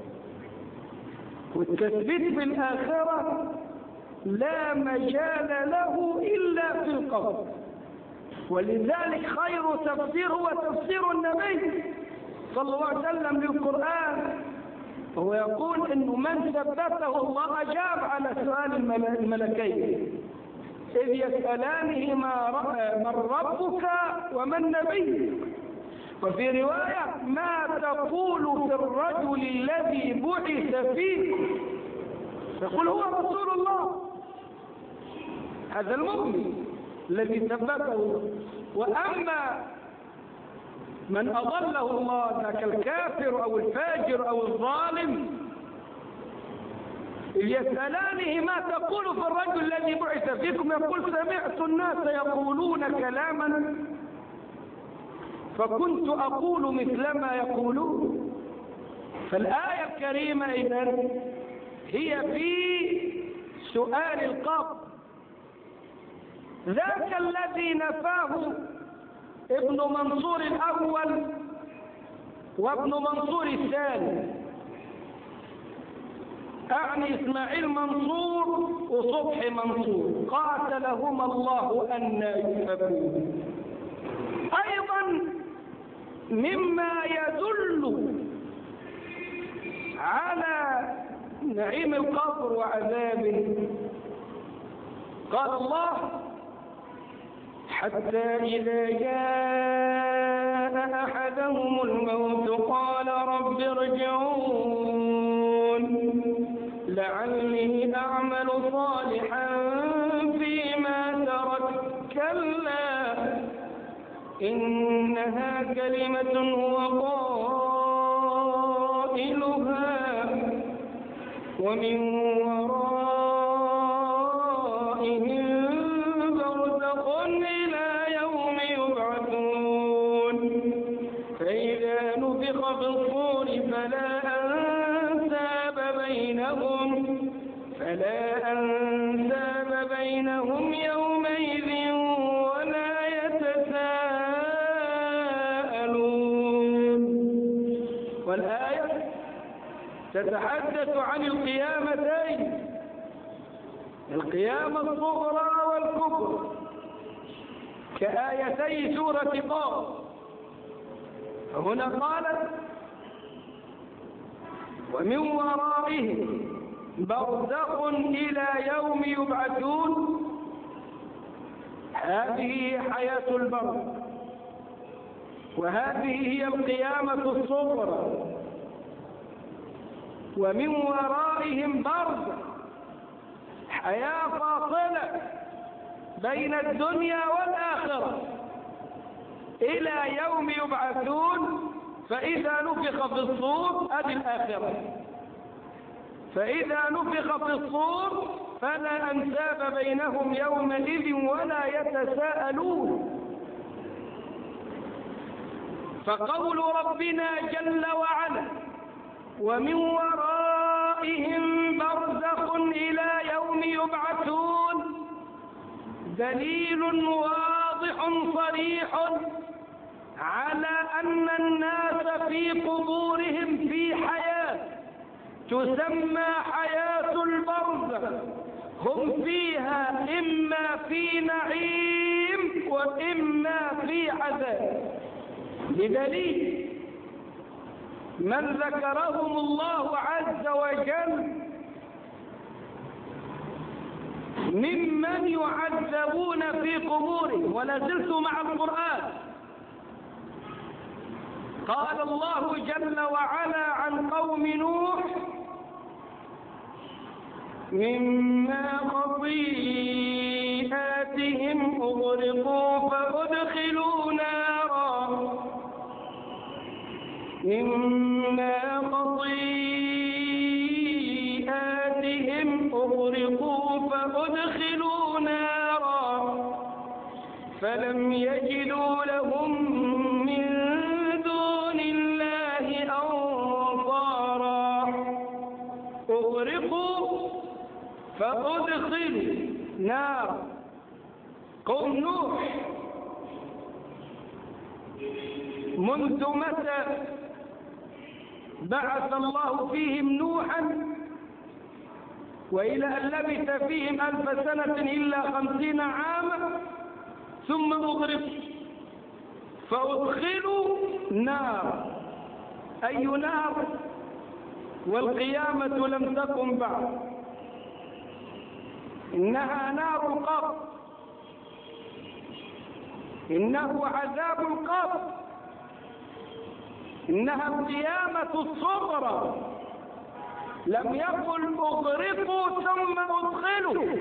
والتثبيت في الآخرة لا مجال له إلا في القول. ولذلك خير تفسير هو تفسير النبي صلى الله عليه وسلم للقرآن، وهو يقول إنه من ثبته الله أجاب على سؤال الملكين إذ يسألانه من ربك ومن نبيك. وفي رواية: ما تقول في الرجل الذي بعث فيك؟ يقول: هو رسول الله. هذا المؤمن الذي ثبته. وأما من أضله الله ذاك الكافر أو الفاجر أو الظالم يسألانه: ما تقول في الرجل الذي بعث فيكم؟ يقول: سمعت الناس يقولون كلاما فكنت أقول مثل ما يقولون. فالآية الكريمة إذن هي في سؤال القبر. ذاك الذي نفاه ابن منصور الأول وابن منصور الثاني، أعني إسماعيل منصور وصبحي منصور، قاتلهما الله أن يؤفكون. أيضا مما يدل على نعيم القبر وعذابه قال الله: حتى إذا جاء أحدهم الموت قال رب ارجعون لعلي أعمل صالحا فيما تركت، كلا إنها كلمة هو قائلها ومن ورائهم برزخ إلى يوم يبعثون فإذا نفخ في الصور فلا أنساب بينهم فلا أنساب بينهم يومئذ ولا يتساءلون. والآية تتحدث عن القيامتين، القيامة الصغرى والكبرى، كآيتي سورة قاف. هنا قالت: ومن ورائهم برزخ إلى يوم يبعثون. هذه حياة البرزخ، وهذه هي القيامة الصغرى. ومن ورائهم برزخ، حياة فاصلة بين الدنيا والآخرة إلى يوم يبعثون. فإذا نفخ في الصور أدي الآخرة، فإذا نفخ في الصور فلا أنساب بينهم يومئذ ولا يتساءلون. فقول ربنا جل وعلا: ومن ورائهم برزخ إلى يوم يبعثون، دليل واضح صريح على أن الناس في قبورهم في حياة تسمى حياة البرزخ، هم فيها إما في نعيم وإما في عذاب، بدليل من ذكرهم الله عز وجل ممن يعذبون في قبورهم. ولا زلت مع القرآن. قال الله جل وعلا عن قوم نوح: مما خطيئاتهم أغرقوا فأدخلوا نارا مما خطيئاتهم أغرقوا فأدخلوا نارا فلم يجدوا لهم من دون الله أنصارا. أغرقوا فأدخلوا نار. قوم نوح منذ متى بعث الله فيهم نوحا وإلى أن لبث فيهم ألف سنة إلا خمسين عاما ثم أغرقوا فأدخلوا نار. أي نار؟ والقيامة لم تقم بعد. إنها نار القبر، إنه عذاب القبر، إنها القيامة الصغرى. لم يقل أغرقوا ثم أدخلوا.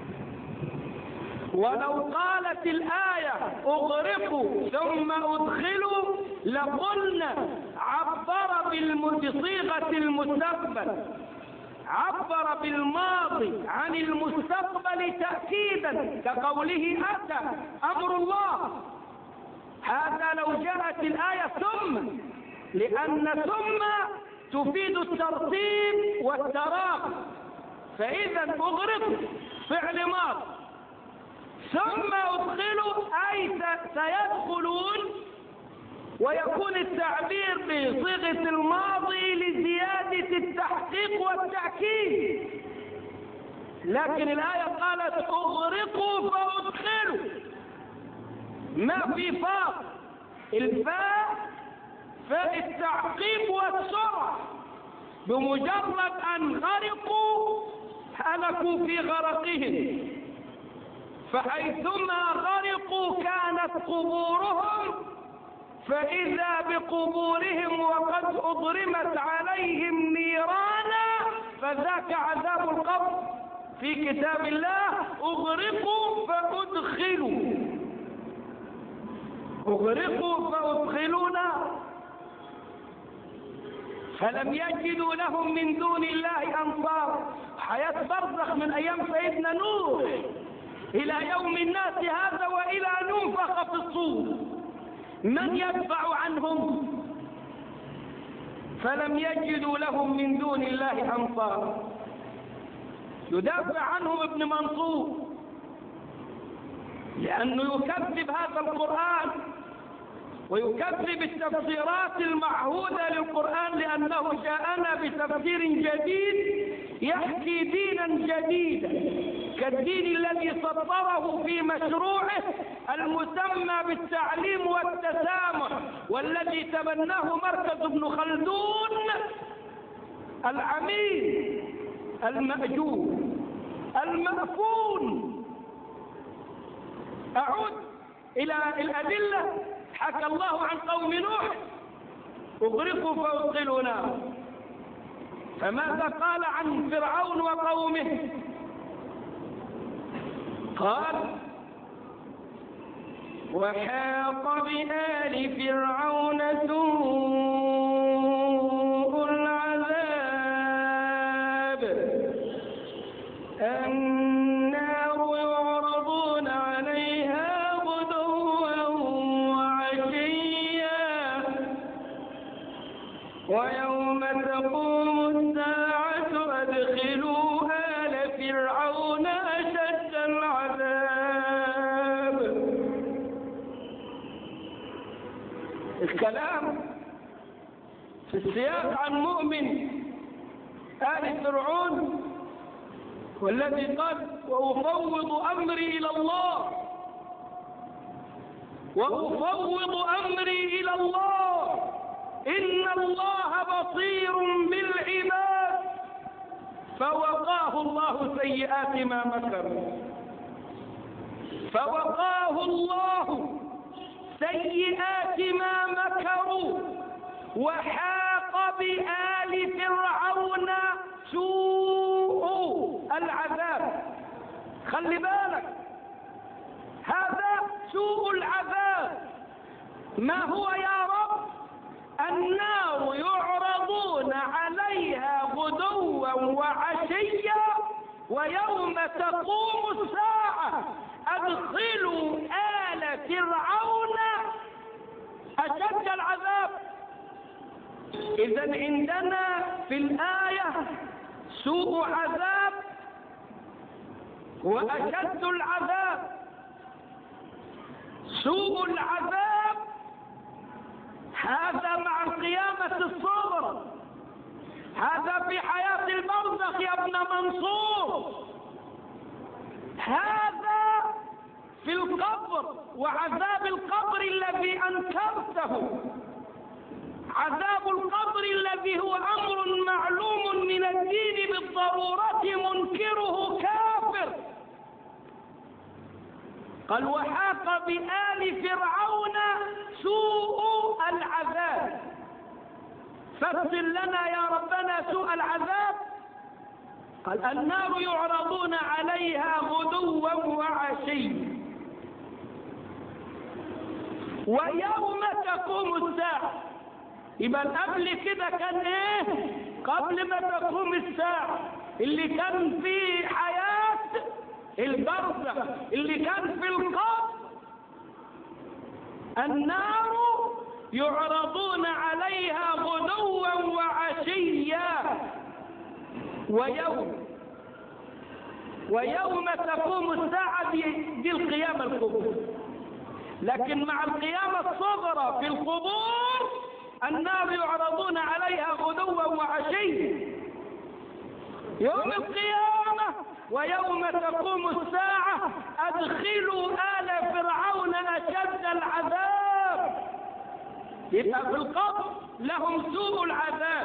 ولو قالت الآية أغرقوا ثم أدخلوا لقلنا عبر بصيغة المستقبل، عبر بالماضي عن المستقبل تأكيدا كقوله أتى أمر الله. هذا لو جاءت الآية ثم، لأن ثم تفيد الترتيب والتراخي. فإذا أغرق فعل ماض، ثم أدخلوا أي سيدخلون، ويكون التعبير بصيغة الماضي لزيادة التحقيق والتأكيد. لكن الآية قالت أغرقوا فأدخلوا، ما في فاء. الفاء فاء التعقيب والسرعة. بمجرد أن غرقوا هلكوا في غرقهم، فحيثما غرقوا كانت قبورهم، فإذا بقبورهم وقد أضرمت عليهم نيرانا، فذاك عذاب القبر. في كتاب الله أغرقوا فأدخلوا، أغرقوا فأدخلوا نار فلم يجدوا لهم من دون الله أنصار. حياة برزخ من أيام سيدنا نوح إلى يوم الناس هذا وإلى ننفخ في الصور، من يدفع عنهم؟ فلم يجدوا لهم من دون الله أنصار. يدافع عنهم ابن منصور لأنه يكذب هذا القرآن ويكذب التفسيرات المعهودة للقرآن، لأنه جاءنا بتفسير جديد يحكي دينا جديدا كالدين الذي سطره في مشروعه المسمى بالتعليم والتسامح، والذي تبناه مركز ابن خلدون العميد المأجور المأفون. أعود إلى الأدلة. حكى الله عن قوم نوح أغرقوا فأدخلوا نارا، فماذا قال عن فرعون وقومه؟ قال وحاق بآل فرعون سوء العذاب النار يعرضون عليها غدوا وعشيا ويوم تقوم الساعة أدخلوا آل فرعون أشد العذاب. الكلام في السياق عن مؤمن آل فرعون والذي قال وأفوض أمري إلى الله، وأفوض أمري إلى الله إن الله بصير بالعباد، فوقاه الله سيئات ما مكروا، فوقاه الله سيئات ما مكروا، وحاق بآل فرعون سوء العذاب. خلي بالك، هذا سوء العذاب. ما هو يا رب؟ النار يعرضون عليها غدوا وعشيا ويوم تقوم الساعة أدخلوا آل فرعون أشد العذاب. إذن عندنا في الآية سوء عذاب وأشد العذاب. سوء العذاب هذا مع القيامة الصغرى، هذا في حياة البرزخ يا ابن منصور، هذا في القبر وعذاب القبر الذي أنكرته، عذاب القبر الذي هو أمر معلوم من الدين بالضرورة منكره كافر. قال وحاق بآل فرعون سوء العذاب. فسر لنا يا ربنا سوء العذاب. قال النار يعرضون عليها غدوا وعشيا ويوم تقوم الساعة. يبقى قبل كده كان ايه؟ قبل ما تقوم الساعة اللي كان في حياة البرزخ، اللي كان في القبر، النار يعرضون عليها غدوا وعشيا ويوم ويوم تقوم الساعة دي القيامة الكبرى. لكن مع القيامة الصغرى في القبور النار يعرضون عليها غدوا وعشيا يوم القيامة ويوم تقوم الساعة أدخلوا آل فرعون أشد العذاب. يبقى في القبر لهم سوء العذاب،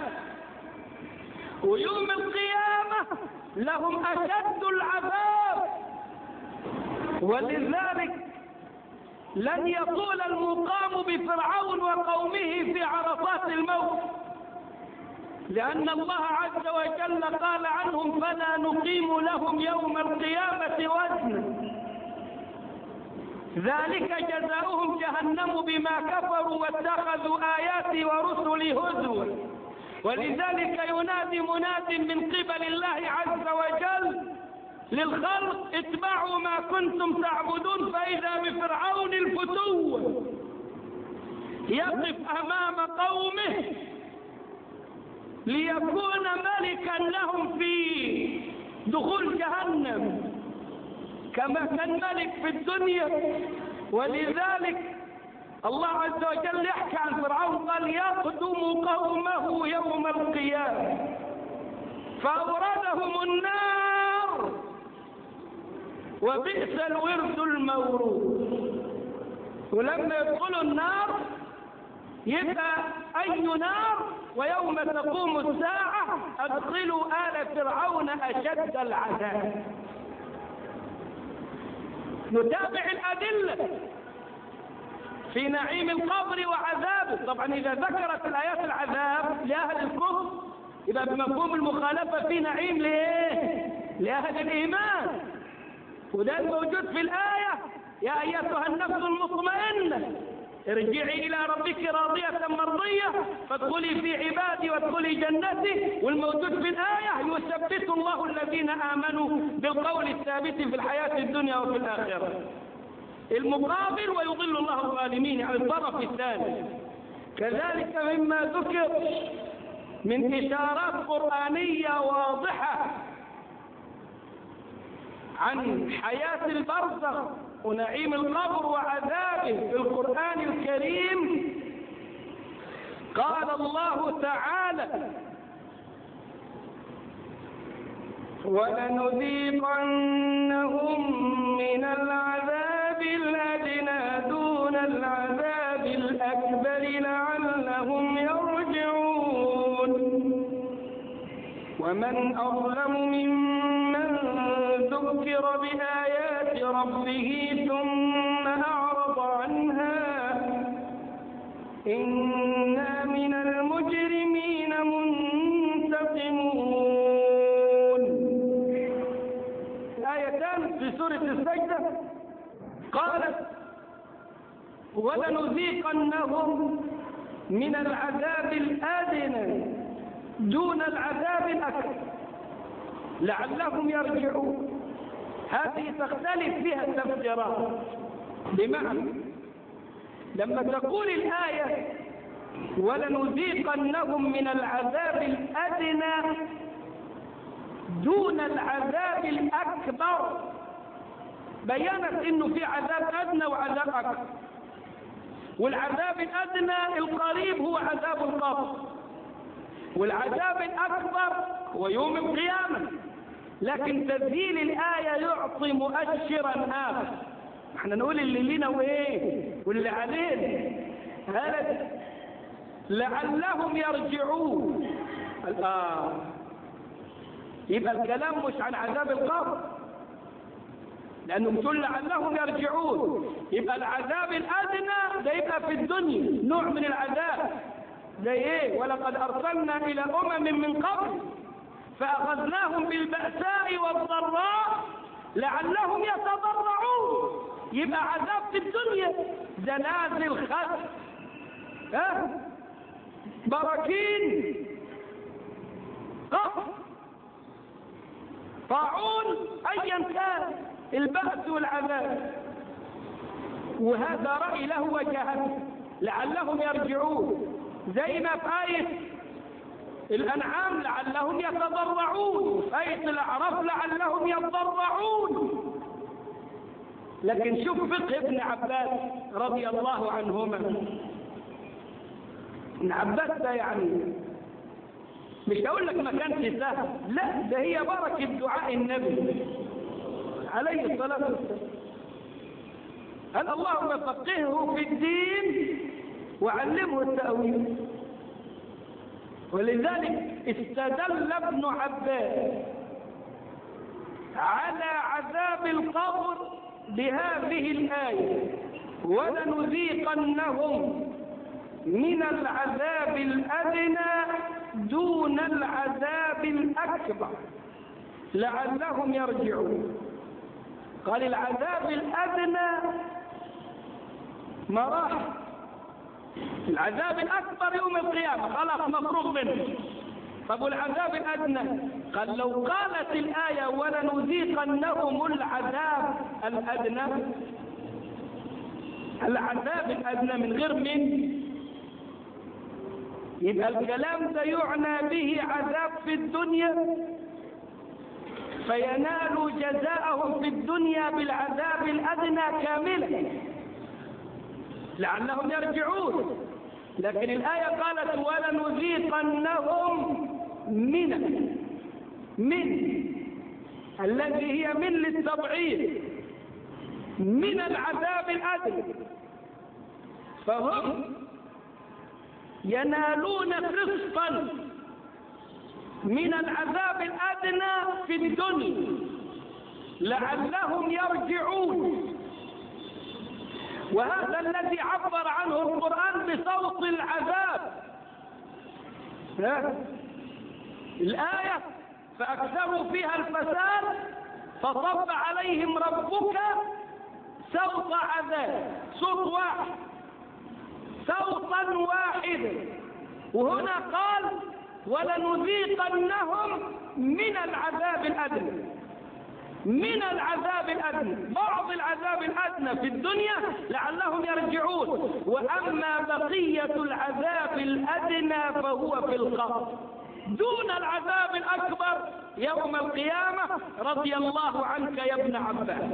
ويوم القيامة لهم أشد العذاب. ولذلك لن يطول المقام بفرعون وقومه في عرصات الموت، لأن الله عز وجل قال عنهم فلا نقيم لهم يوم القيامة وزنا ذلك جزاؤهم جهنم بما كفروا واتخذوا آياتي ورسلي هزوا. ولذلك ينادي مناد من قبل الله عز وجل للخلق اتبعوا ما كنتم تعبدون فإذا بفرعون الفتوة يقف أمام قومه ليكون ملكا لهم في دخول جهنم كما كان ملك في الدنيا. ولذلك الله عز وجل يحكي عن فرعون قال يقدم قومه يوم القيامة فأوردهم النار وبئس الورد المورود. ولما يدخلوا النار يبقى أي نار؟ ويوم تقوم الساعة أدخلوا آل فرعون أشد العذاب. نتابع الأدلة في نعيم القبر وعذابه. طبعا إذا ذكرت الآيات العذاب لأهل الكفر يبقى بمفهوم المخالفة في نعيم لإيه؟ لأهل الإيمان، وده الموجود في الآية يا أيتها النفس المطمئنة ارجعي إلى ربك راضية مرضية فادخلي في عبادي وادخلي جنتي. والموجود في الآية يثبت الله الذين آمنوا بالقول الثابت في الحياة الدنيا وفي الآخرة. المقابل ويضل الله الظالمين على الطرف الثاني. كذلك مما ذكر من إشارات قرآنية واضحة عن حياة البرزخ ونعيم القبر وعذابه في القرآن الكريم. قال الله تعالى ولنذيقنهم من العذاب الأدنى دون العذاب الأكبر لعلهم يرجعون. ومن أظلم ممن ذكر بآيات ربه ثم أعرض عنها إنا من المجرمين منتقمون. آيتان في سورة السجدة قالت ولنذيقنهم من العذاب الأدنى دون العذاب الأكبر لعلهم يرجعون. هذه تختلف فيها التفسيرات، بمعنى لما تقول الآية ولنذيقنهم من العذاب الأدنى دون العذاب الأكبر بيّنت إنه في عذاب أدنى وعذاب أكبر، والعذاب الأدنى القريب هو عذاب القبر، والعذاب الأكبر هو يوم القيامة. لكن تذييل الآية يعطي مؤشرا آخر، احنا نقول اللي لنا وايه واللي علينا، هذا لعلهم يرجعون. آه. يبقى الكلام مش عن عذاب القبر، لأنه بتقول لعلهم يرجعون، يبقى العذاب الأدنى ده يبقى في الدنيا نوع من العذاب زي ايه؟ ولقد أرسلنا إلى أمم من قبل فأخذناهم بالبأساء والضراء لعلهم يتضرعون. يبقى عذاب في الدنيا زلازل، خسف، ها براكين، قهر، طاعون، أيا كان البأس والعذاب. وهذا رأي له وجهه لعلهم يرجعون، زي ما في آية الأنعام لعلهم يتضرعون، في آية الأعراف لعلهم يتضرعون. لكن شوف فقه ابن عباس رضي الله عنهما. ابن عباس ده يعني مش هقول لك ما كانش سهل، لا ده هي بركة دعاء النبي عليه الصلاة والسلام. قال اللهم فقهه في الدين وعلمه التأويل. ولذلك استدل ابن عباس على عذاب القبر بهذه الآية ولنذيقنهم من العذاب الأدنى دون العذاب الأكبر لعلهم يرجعون. قال العذاب الأدنى مراحل، العذاب الأكبر يوم القيامة خلاص مفروغ منه. طب والعذاب الأدنى؟ قال لو قالت الآية ولنذيقنهم العذاب الأدنى، العذاب الأدنى من غير من، يبقى الكلام ده يعنى به عذاب في الدنيا فينالوا جزاءهم في الدنيا بالعذاب الأدنى كاملا لعلهم يرجعون. لكن الآية قالت ولنذيقنهم من من الذي هي من للتبعيد من العذاب الأدنى، فهم ينالون قسطا من العذاب الأدنى في الدنيا لعلهم يرجعون. وهذا الذي عبر عنه القرآن بصوت العذاب. الآية فأكثروا فيها الفساد فصب عليهم ربك صوت عذاب، صوت واحد، صوتا واحدا. وهنا قال ولنذيقنهم من العذاب الأدنى، من العذاب الأدنى، بعض العذاب الأدنى في الدنيا لعلهم يرجعون. وأما بقية العذاب الأدنى فهو في القبر دون العذاب الأكبر يوم القيامة. رضي الله عنك يا ابن عباس.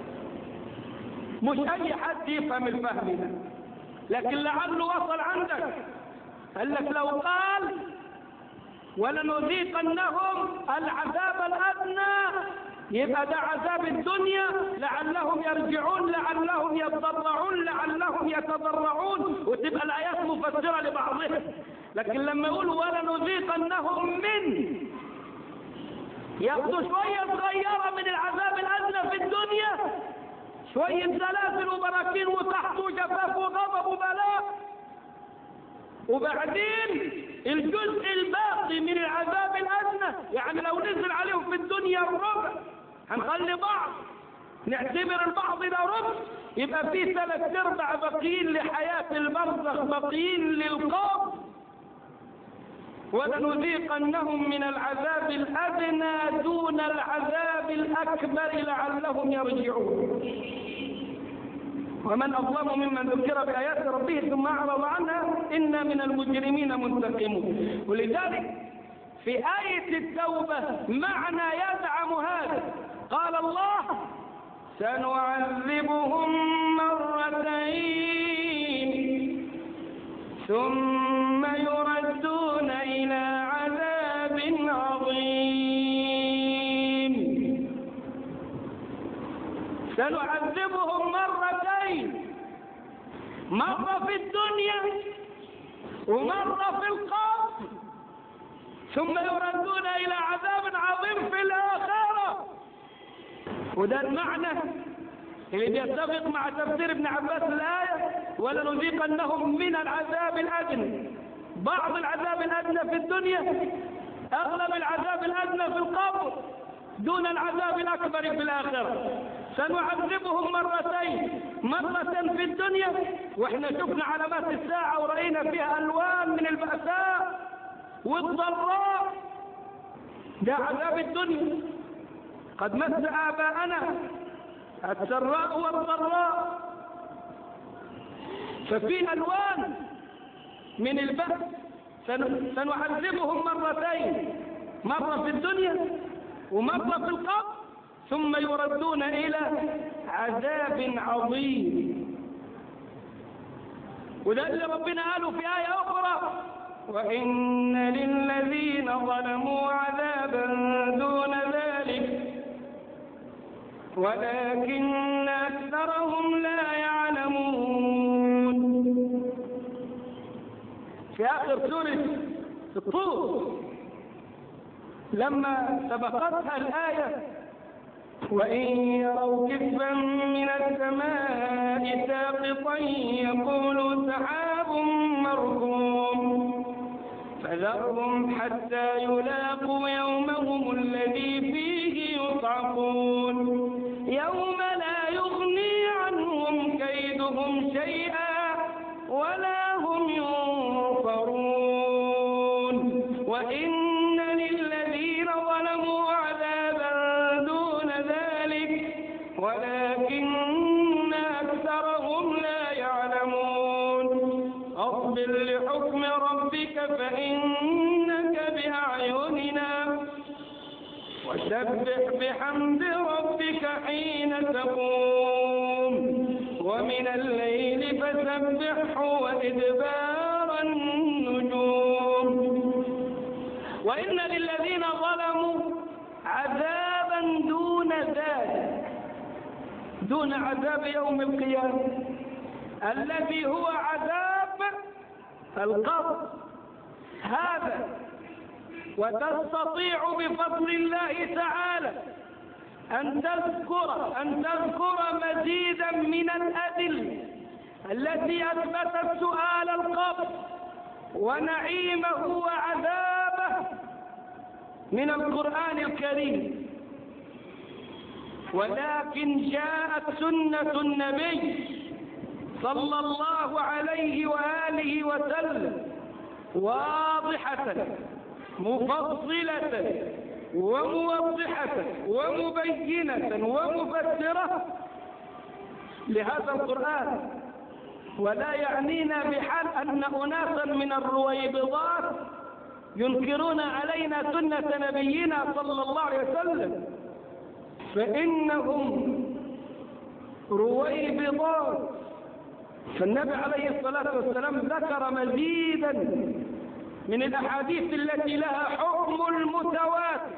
مش أي حد يفهم الفهم ده، لكن لعله وصل عندك. قال لك لو قال ولنذيقنهم العذاب الأدنى، يبقى ده عذاب الدنيا لعلهم يرجعون، لعلهم يتضرعون، لعلهم يتضرعون، وتبقى الآيات مفسرة لبعضها. لكن لما يقول ولنذيقنهم من، ياخدوا شوية صغيرة من العذاب الأدنى في الدنيا، شوية زلازل وبراكين وقحط وجفاف وغضب وبلاء، وبعدين الجزء الباقي من العذاب الأدنى، يعني لو نزل عليهم في الدنيا الربع، هنخلي بعض نعتبر البعض ده ربع، يبقى في ثلاث ارباع باقيين لحياة البرزخ، باقيين للقبر. ولنذيقنهم من العذاب الأدنى دون العذاب الأكبر لعلهم يرجعون. ومن أظلم ممن ذكر بآيات ربه ثم أعرض عنها إنا من المجرمين منتقمون. ولذلك في آية التوبة معنى يدعم هذا، قال الله سنعذبهم مرتين ثم يردون إلى عذاب عظيم. سنعذبهم مرتين، مرة في الدنيا ومرة في القبر، ثم يردون إلى عذاب عظيم في الآخرة. وده المعنى اللي بيتفق مع تفسير ابن عباس الآية ولنذيقنهم من العذاب الأدنى. بعض العذاب الأدنى في الدنيا، أغلب العذاب الأدنى في القبر، دون العذاب الأكبر في الآخرة. سنعذبهم مرتين، مرة في الدنيا، وإحنا شفنا علامات الساعة ورأينا فيها ألوان من البأساء والضراء، ده عذاب الدنيا قد مس آباءنا السراء والضراء، ففي ألوان من البأس. سنعذبهم مرتين، مرة في الدنيا ومرة في القبر، ثم يردون إلى عذاب عظيم. وده اللي ربنا قاله في آية أخرى وإن للذين ظلموا عذابا دون ذلك ولكن أكثرهم لا يعلمون. في آخر سورة الطور لما سبقتها الآية وإن يروا كسفا من السماء ساقطا يقولوا سحاب مركوم فذرهم حتى يلاقوا يومهم الذي فيه يصعقون يوم لا يغني عنهم كيدهم شيئا ولا هم ينصرون. وإن للذين ظلموا عذابا دون ذلك ولكن أكثرهم لا يعلمون. أصبر لحكم ربك فإنك بأعيننا وسبح بحمد ربك حين تقوم ومن الليل فسبحه وإدبار النجوم. وإن للذين ظلموا عذابا دون ذلك، دون عذاب يوم القيامة الذي هو عذاب القبر هذا. وتستطيع بفضل الله تعالى أن تذكر أن تذكر مزيدا من الأدلة التي أثبتت سؤال القبر ونعيمه وعذابه من القرآن الكريم. ولكن جاءت سنة النبي صلى الله عليه وآله وسلم واضحة مفصلة وموضحة ومبينة ومفسرة لهذا القرآن. ولا يعنينا بحال أن أناسا من الرويبضات ينكرون علينا سنة نبينا صلى الله عليه وسلم، فإنهم رويبضات. فالنبي عليه الصلاة والسلام ذكر مزيدا من الأحاديث التي لها حكم المتواتر،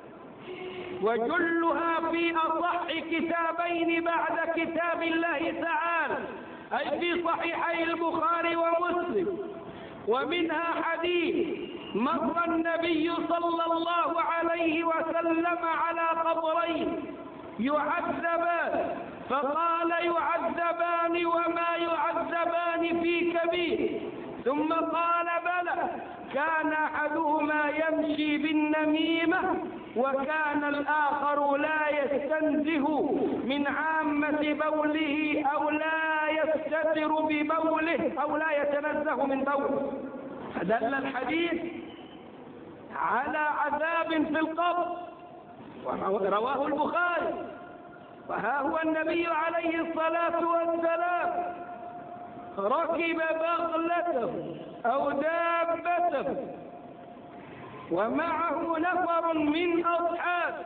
وجلها في أصح كتابين بعد كتاب الله تعالى، أي في صحيحي البخاري ومسلم. ومنها حديث مر النبي صلى الله عليه وسلم على قبرين يعذبان، فقال يعذبان وما يعذبان في كبير، ثم قال بلى، كان أحدهما يمشي بالنميمة وكان الآخر لا يستنزه من عامة بوله أو لا يستتر ببوله أو لا يتنزه من بوله. فدل الحديث على عذاب في القبر، رواه البخاري. وها هو النبي عليه الصلاة والسلام ركب بغلته أو دابته ومعه نفر من أصحابه،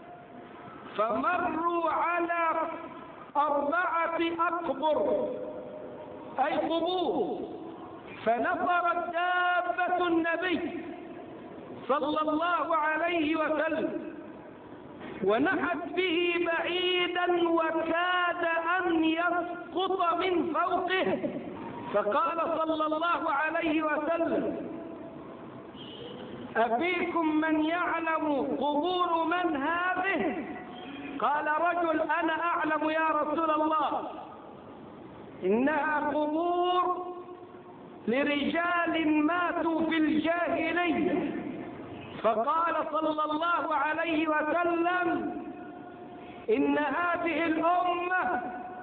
فمروا على أربعة أقبر أي قبور، فنفرت دابة النبي صلى الله عليه وسلم ونحت به بعيدا وكاد أن يسقط من فوقه، فقال صلى الله عليه وسلم: أفيكم من يعلم قبور من هذه؟ قال رجل: أنا أعلم يا رسول الله، إنها قبور لرجال ماتوا في الجاهلية. فقال صلى الله عليه وسلم: إن هذه الأمة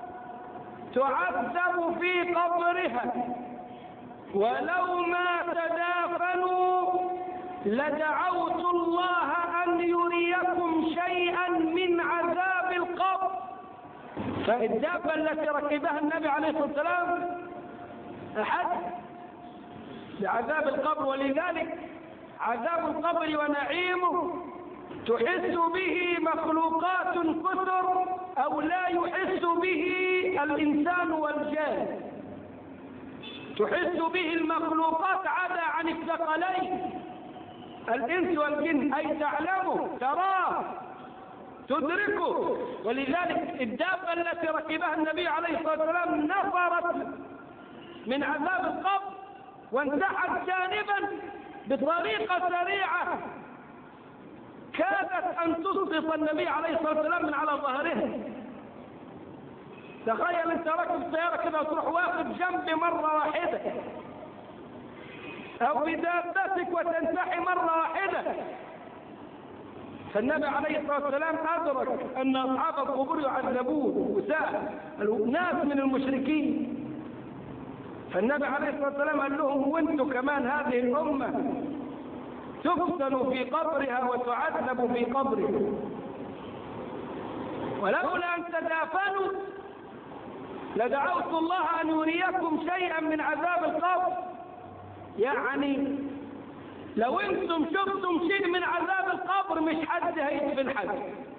تعذب في قبرها، ولو ما تدافنوا لدعوت الله أن يريكم شيئا من عذاب القبر. فالدابة التي ركبها النبي عليه الصلاة والسلام أحد لعذاب القبر، ولذلك عذاب القبر ونعيمه تحس به مخلوقات كثر أو لا يحس به الإنسان والجان. تحس به المخلوقات عدا عن الثقلين الإنس والجن، أي تعلمه تراه تدركه. ولذلك الدابة التي ركبها النبي عليه الصلاة والسلام نفرت من عذاب القبر وانتحت جانبا بطريقة سريعة كادت أن تسقط النبي عليه الصلاة والسلام من على ظهره. تخيل أنت راكب سيارة كده وتروح واقف جنبي مرة واحدة، أو بدابتك وتنتحي مرة واحدة. فالنبي عليه الصلاة والسلام أدرك أن أصحاب القبور يعذبون وساء ناس من المشركين، فالنبي عليه الصلاة والسلام قال لهم: وانتم كمان هذه الأمة تفتن في قبرها وتعذب في قبرها، ولولا أن تدافنوا لدعوت الله أن يريكم شيئا من عذاب القبر. يعني لو انتم شفتم شيء من عذاب القبر مش حد هيدفن حد.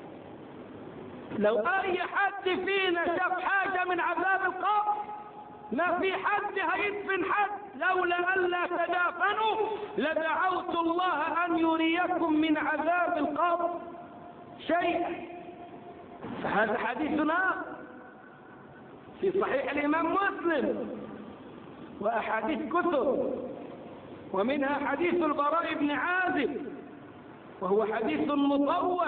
لو أي حد فينا شاف حاجة من عذاب القبر ما في حد هيدفن حد، لولا ألا تدافنوا لدعوت الله أن يريكم من عذاب القبر شيئا. فهذا حديثنا في صحيح الإمام مسلم وأحاديث كثر، ومنها حديث البراء بن عازب وهو حديث مطول،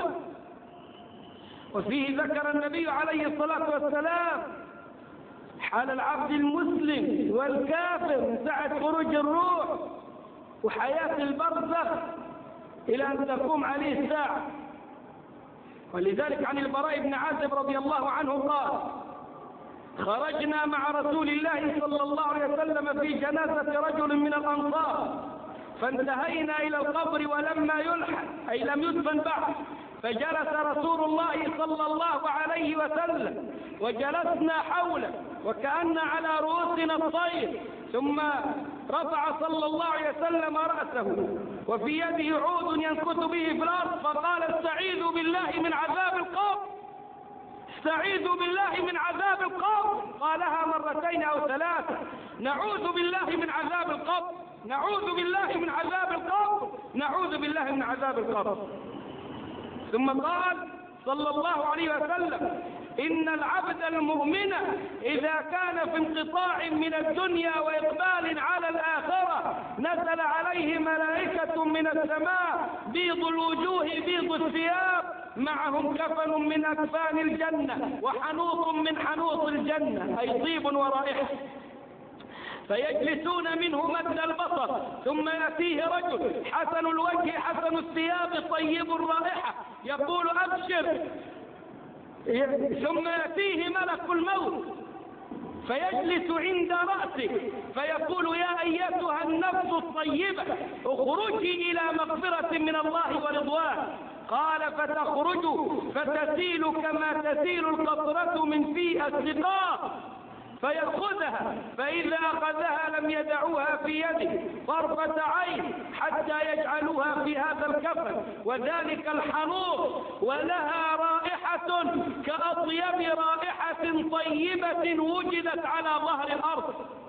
وفيه ذكر النبي عليه الصلاة والسلام حال العبد المسلم والكافر من ساعة خروج الروح وحياة البرزخ إلى أن تقوم عليه الساعة. ولذلك عن البراء بن عازب رضي الله عنه قال: خرجنا مع رسول الله صلى الله عليه وسلم في جنازة رجل من الأنصار، فانتهينا إلى القبر ولما يلحق أي لم يدفن بعد، فجلس رسول الله صلى الله عليه وسلم وجلسنا حوله وكأن على رؤوسنا الطير، ثم رفع صلى الله عليه وسلم رأسه وفي يده عود ينكت به في الأرض، فقال: استعيذوا بالله من عذاب القبر، استعيذوا بالله من عذاب القبر. قالها مرتين أو ثلاثة: نعوذ بالله من عذاب القبر. نعوذ بالله من عذاب القبر، نعوذ بالله من عذاب القبر. ثم قال صلى الله عليه وسلم: إن العبد المؤمن إذا كان في انقطاع من الدنيا وإقبال على الآخرة نزل عليه ملائكة من السماء بيض الوجوه بيض الثياب، معهم كفن من أكفان الجنة وحنوط من حنوط الجنة، أي طيب ورائحة، فيجلسون منه مد البصر، ثم يأتيه رجل حسن الوجه حسن الثياب طيب الرائحة يقول: أبشر. ثم يأتيه ملك الموت فيجلس عند رأسه فيقول: يا أيتها النفس الطيبة اخرجي إلى مغفرة من الله ورضوان. قال: فتخرج فتسيل كما تسيل القطرة من في السقاء، فيأخذها، فإذا أخذها لم يدعوها في يده طرفة عين حتى يجعلوها في هذا الكفن وذلك الحنوط، ولها رائحة كأطيب رائحة طيبة وجدت على ظهر الأرض.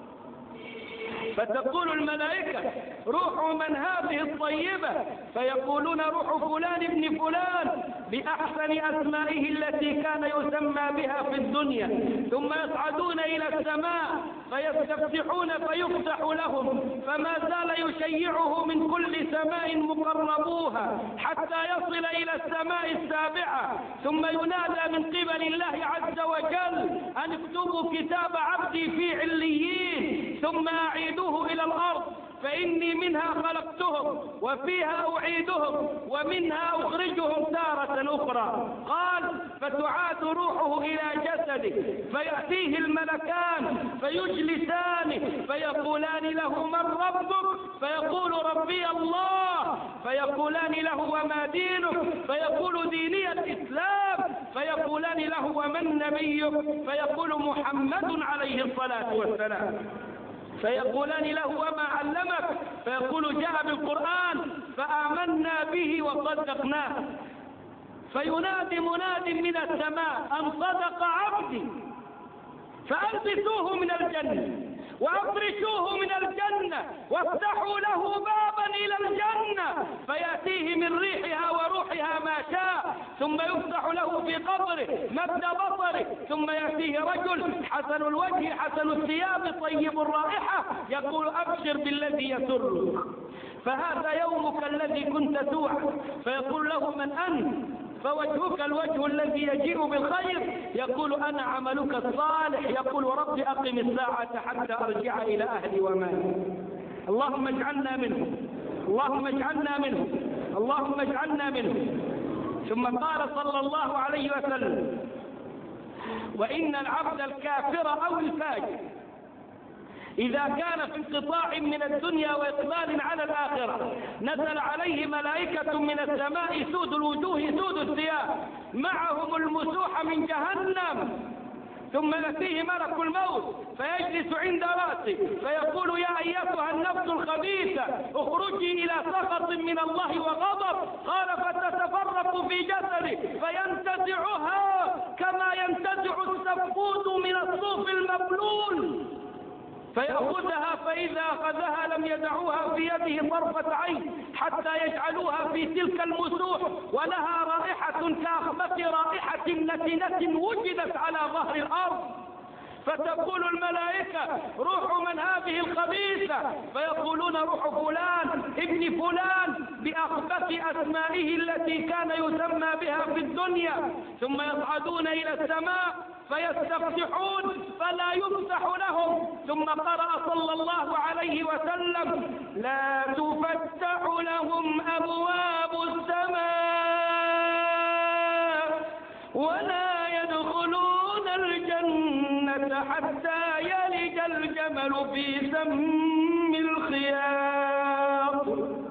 فتقول الملائكة: روح من هذه الطيبة؟ فيقولون: روح فلان ابن فلان بأحسن أسمائه التي كان يسمى بها في الدنيا. ثم يصعدون إلى السماء فيستفتحون فيفتح لهم، فما زال يشيعه من كل سماء مقربوها حتى يصل إلى السماء السابعة، ثم ينادى من قبل الله عز وجل: أن اكتبوا كتاب عبدي في عليين ثم أعيدوه إلى الأرض، فإني منها خلقتهم وفيها أعيدهم ومنها أخرجهم تارة أخرى. قال: فتعاد روحه إلى جسده فيأتيه الملكان فيجلسانه فيقولان له: من ربك؟ فيقول: ربي الله. فيقولان له: وما دينك؟ فيقول: ديني الإسلام. فيقولان له: ومن نبيك؟ فيقول: محمد عليه الصلاة والسلام. فيقولان له: وما علمك؟ فيقول: جاء بالقرآن فآمنا به وصدقناه. فينادي مناد من السماء: أن صدق عبدي، فألبسوه من الجنة وأفرشوه من الجنة وافتحوا له بابا إلى الجنة فيأتيه من ريحها وروحها ما شاء، ثم يفتح له في قبره مد بصره، ثم يأتيه رجل حسن الوجه حسن الثياب طيب الرائحة يقول: أبشر بالذي يسرك، فهذا يومك الذي كنت توعد. فيقول له: من أنت؟ فوجهك الوجه الذي يجيء بالخير. يقول: أنا عملك الصالح. يقول: رب أقم الساعة حتى أرجع إلى أهلي ومالي. اللهم اجعلنا منهم، اللهم اجعلنا منهم، اللهم اجعلنا منهم. ثم قال صلى الله عليه وسلم: وإن العبد الكافر أو الفاجر إذا كان في انقطاع من الدنيا وإقبال على الآخرة نزل عليه ملائكة من السماء سود الوجوه سود الثياب، معهم المسوح من جهنم، ثم يأتيه ملك الموت فيجلس عند رأسه فيقول: يا أيتها النفس الخبيثة اخرجي إلى سخط من الله وغضب. قال: فتتفرق في جسده فينتزعها كما ينتزع السفود من الصوف المبلول، فيأخذها، فإذا أخذها لم يدعوها في يده طرفة عين حتى يجعلوها في تلك المسوح، ولها رائحة كأخبث رائحة نتنة وجدت على ظهر الأرض. فتقول الملائكة: روح من هذه الخبيثة؟ فيقولون: روح فلان ابن فلان بأخبث أسمائه التي كان يسمى بها في الدنيا. ثم يصعدون إلى السماء فيستفتحون فلا يفتح لهم. ثم قرأ صلى الله عليه وسلم: لا تفتح لهم أبواب السماء ولا يدخلون الجنة حتى يلج الجمل في سم الخياط.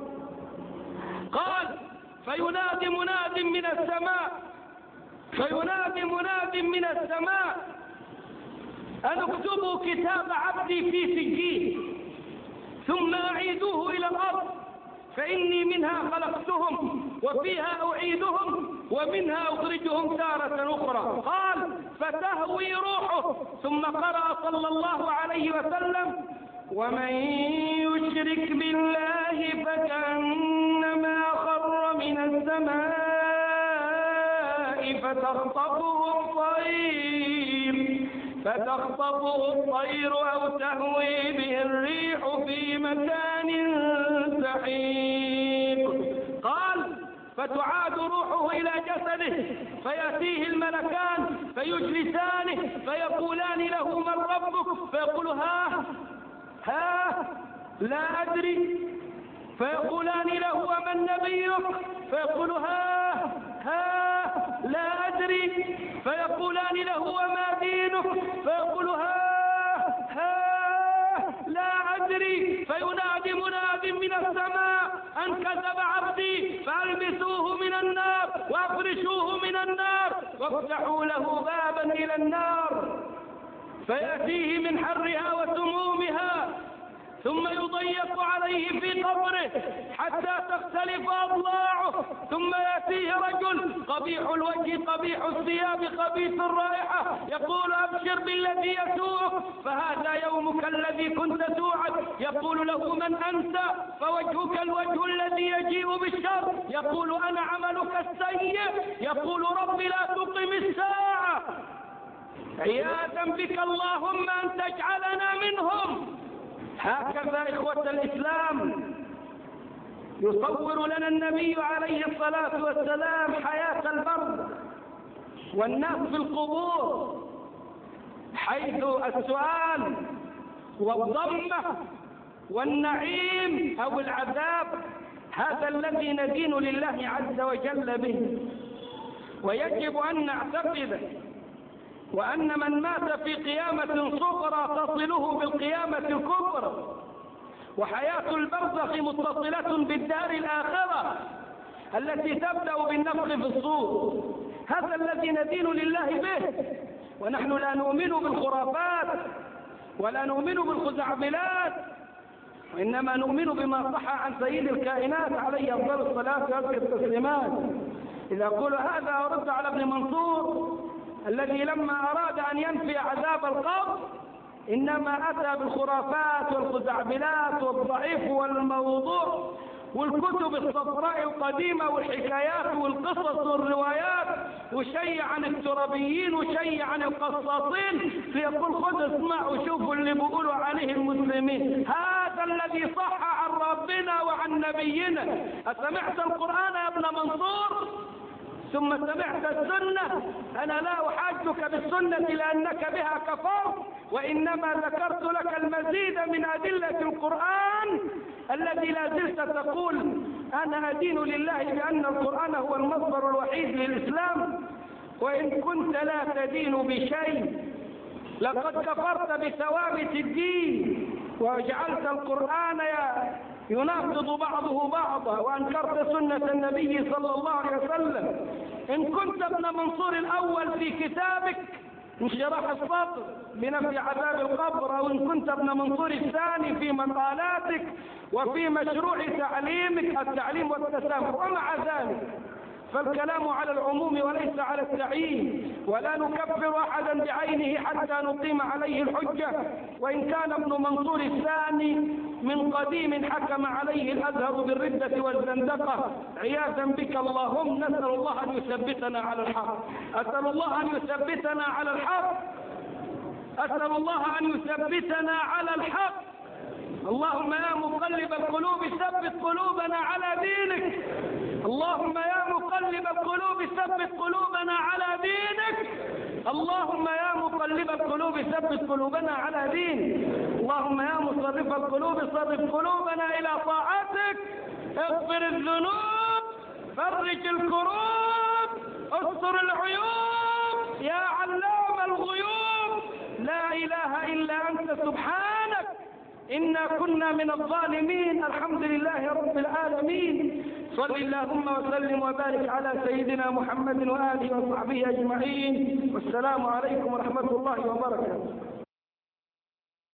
قال: فينادي مناد من السماء فينادي مناد من السماء: أن اكتبوا كتاب عبدي في سجين ثم أعيدوه إلى الأرض، فإني منها خلقتهم وفيها أعيدهم ومنها أخرجهم تارة أخرى. قال: فتهوي روحه. ثم قرأ صلى الله عليه وسلم: ومن يشرك بالله فكأنما خر من السماء فتخطفه الطير فتخطفه الطير أو تهوي به الريح في مكان سحيق. قال فتعاد روحه إلى جسده فيأتيه الملكان فيجلسانه فيقولان له من ربك؟ فيقول ها ها لا أدري. فيقولان له ومن نبيك؟ فيقول ها ها لا أدري. فيقولان له وما دينك؟ فيقول ها ها لا أدري. فينادي مناد من السماء أن كذب عبدي فألبسوه من النار وأفرشوه من النار وافتحوا له بابا إلى النار فيأتيه من حرها وسمومها ثم يضيق عليه في قبره حتى تختلف أضلاعه ثم يأتيه رجل قبيح الوجه قبيح الثياب خبيث الرائحة يقول أبشر بالذي يسوءك فهذا يومك الذي كنت توعد. يقول له من أنت؟ فوجهك الوجه الذي يجيء بالشر. يقول أنا عملك السيء. يقول رب لا تقم الساعة. عياذا بك اللهم أن تجعلنا منهم. هكذا إخوة الإسلام يصور لنا النبي عليه الصلاة والسلام حياة البرد والناس في القبور، حيث السؤال والضمة والنعيم أو العذاب هذا الذي ندين لله عز وجل به. ويجب أن نعتقد وأن من مات في قيامة صغرى تصله بالقيامة الكبرى، وحياة البرزخ متصلة بالدار الآخرة التي تبدأ بالنفخ في الصور. هذا الذي ندين لله به، ونحن لا نؤمن بالخرافات ولا نؤمن بالخزعبلات، وإنما نؤمن بما صح عن سيد الكائنات عليه أفضل الصلاة وأزكى التسليمات. إذا أقول هذا أرد على ابن منصور الذي لما أراد أن ينفي عذاب القبر إنما أتى بالخرافات والخزعبلات والضعيف والموضوع والكتب الصفراء القديمة والحكايات والقصص والروايات، وشيء عن الترابيين وشيء عن القصاصين، ليقول خذ اسمع وشوفوا اللي بيقولوا عليه المسلمين. هذا الذي صح عن ربنا وعن نبينا. أسمعت القرآن يا ابن منصور ثم سمعت السنة؟ أنا لا أحاجك بالسنة لأنك بها كفرت، وإنما ذكرت لك المزيد من أدلة القرآن الذي لا زلت تقول أنا أدين لله بأن القرآن هو المصدر الوحيد للإسلام، وإن كنت لا تدين بشيء لقد كفرت بثوابت الدين وجعلت القرآن يناقض بعضه بعضا وأنكرت سنة النبي صلى الله عليه وسلم. إن كنت ابن منصور الأول في كتابك انشراح الصدر بنفي عذاب القبر، أو إن كنت ابن منصور الثاني في مقالاتك وفي مشروع تعليمك التعليم والتسامح، ومع ذلك فالكلام على العموم وليس على التعيين، ولا نكفر أحدا بعينه حتى نقيم عليه الحجة. وإن كان ابن منصور الثاني من قديم حكم عليه الأزهر بالردة والزندقة عياذا بك اللهم. نسأل الله أن يثبتنا على الحق، أسأل الله أن يثبتنا على الحق، أسأل الله أن يثبتنا على الحق. اللهم يا مقلب القلوب ثبت قلوبنا على دينك، اللهم يا مقلب القلوب ثبت قلوبنا على دينك، اللهم يا مقلب القلوب ثبت قلوبنا على دينك، اللهم يا مصرف القلوب صرف قلوبنا إلى طاعتك. اغفر الذنوب، فرج الكروب، استر العيوب، يا علام الغيوب، لا إله إلا أنت سبحانك إنا كنا من الظالمين. الحمد لله رب العالمين. صل اللهم وسلم وبارك على سيدنا محمد وآله وصحبه أجمعين، والسلام عليكم ورحمة الله وبركاته.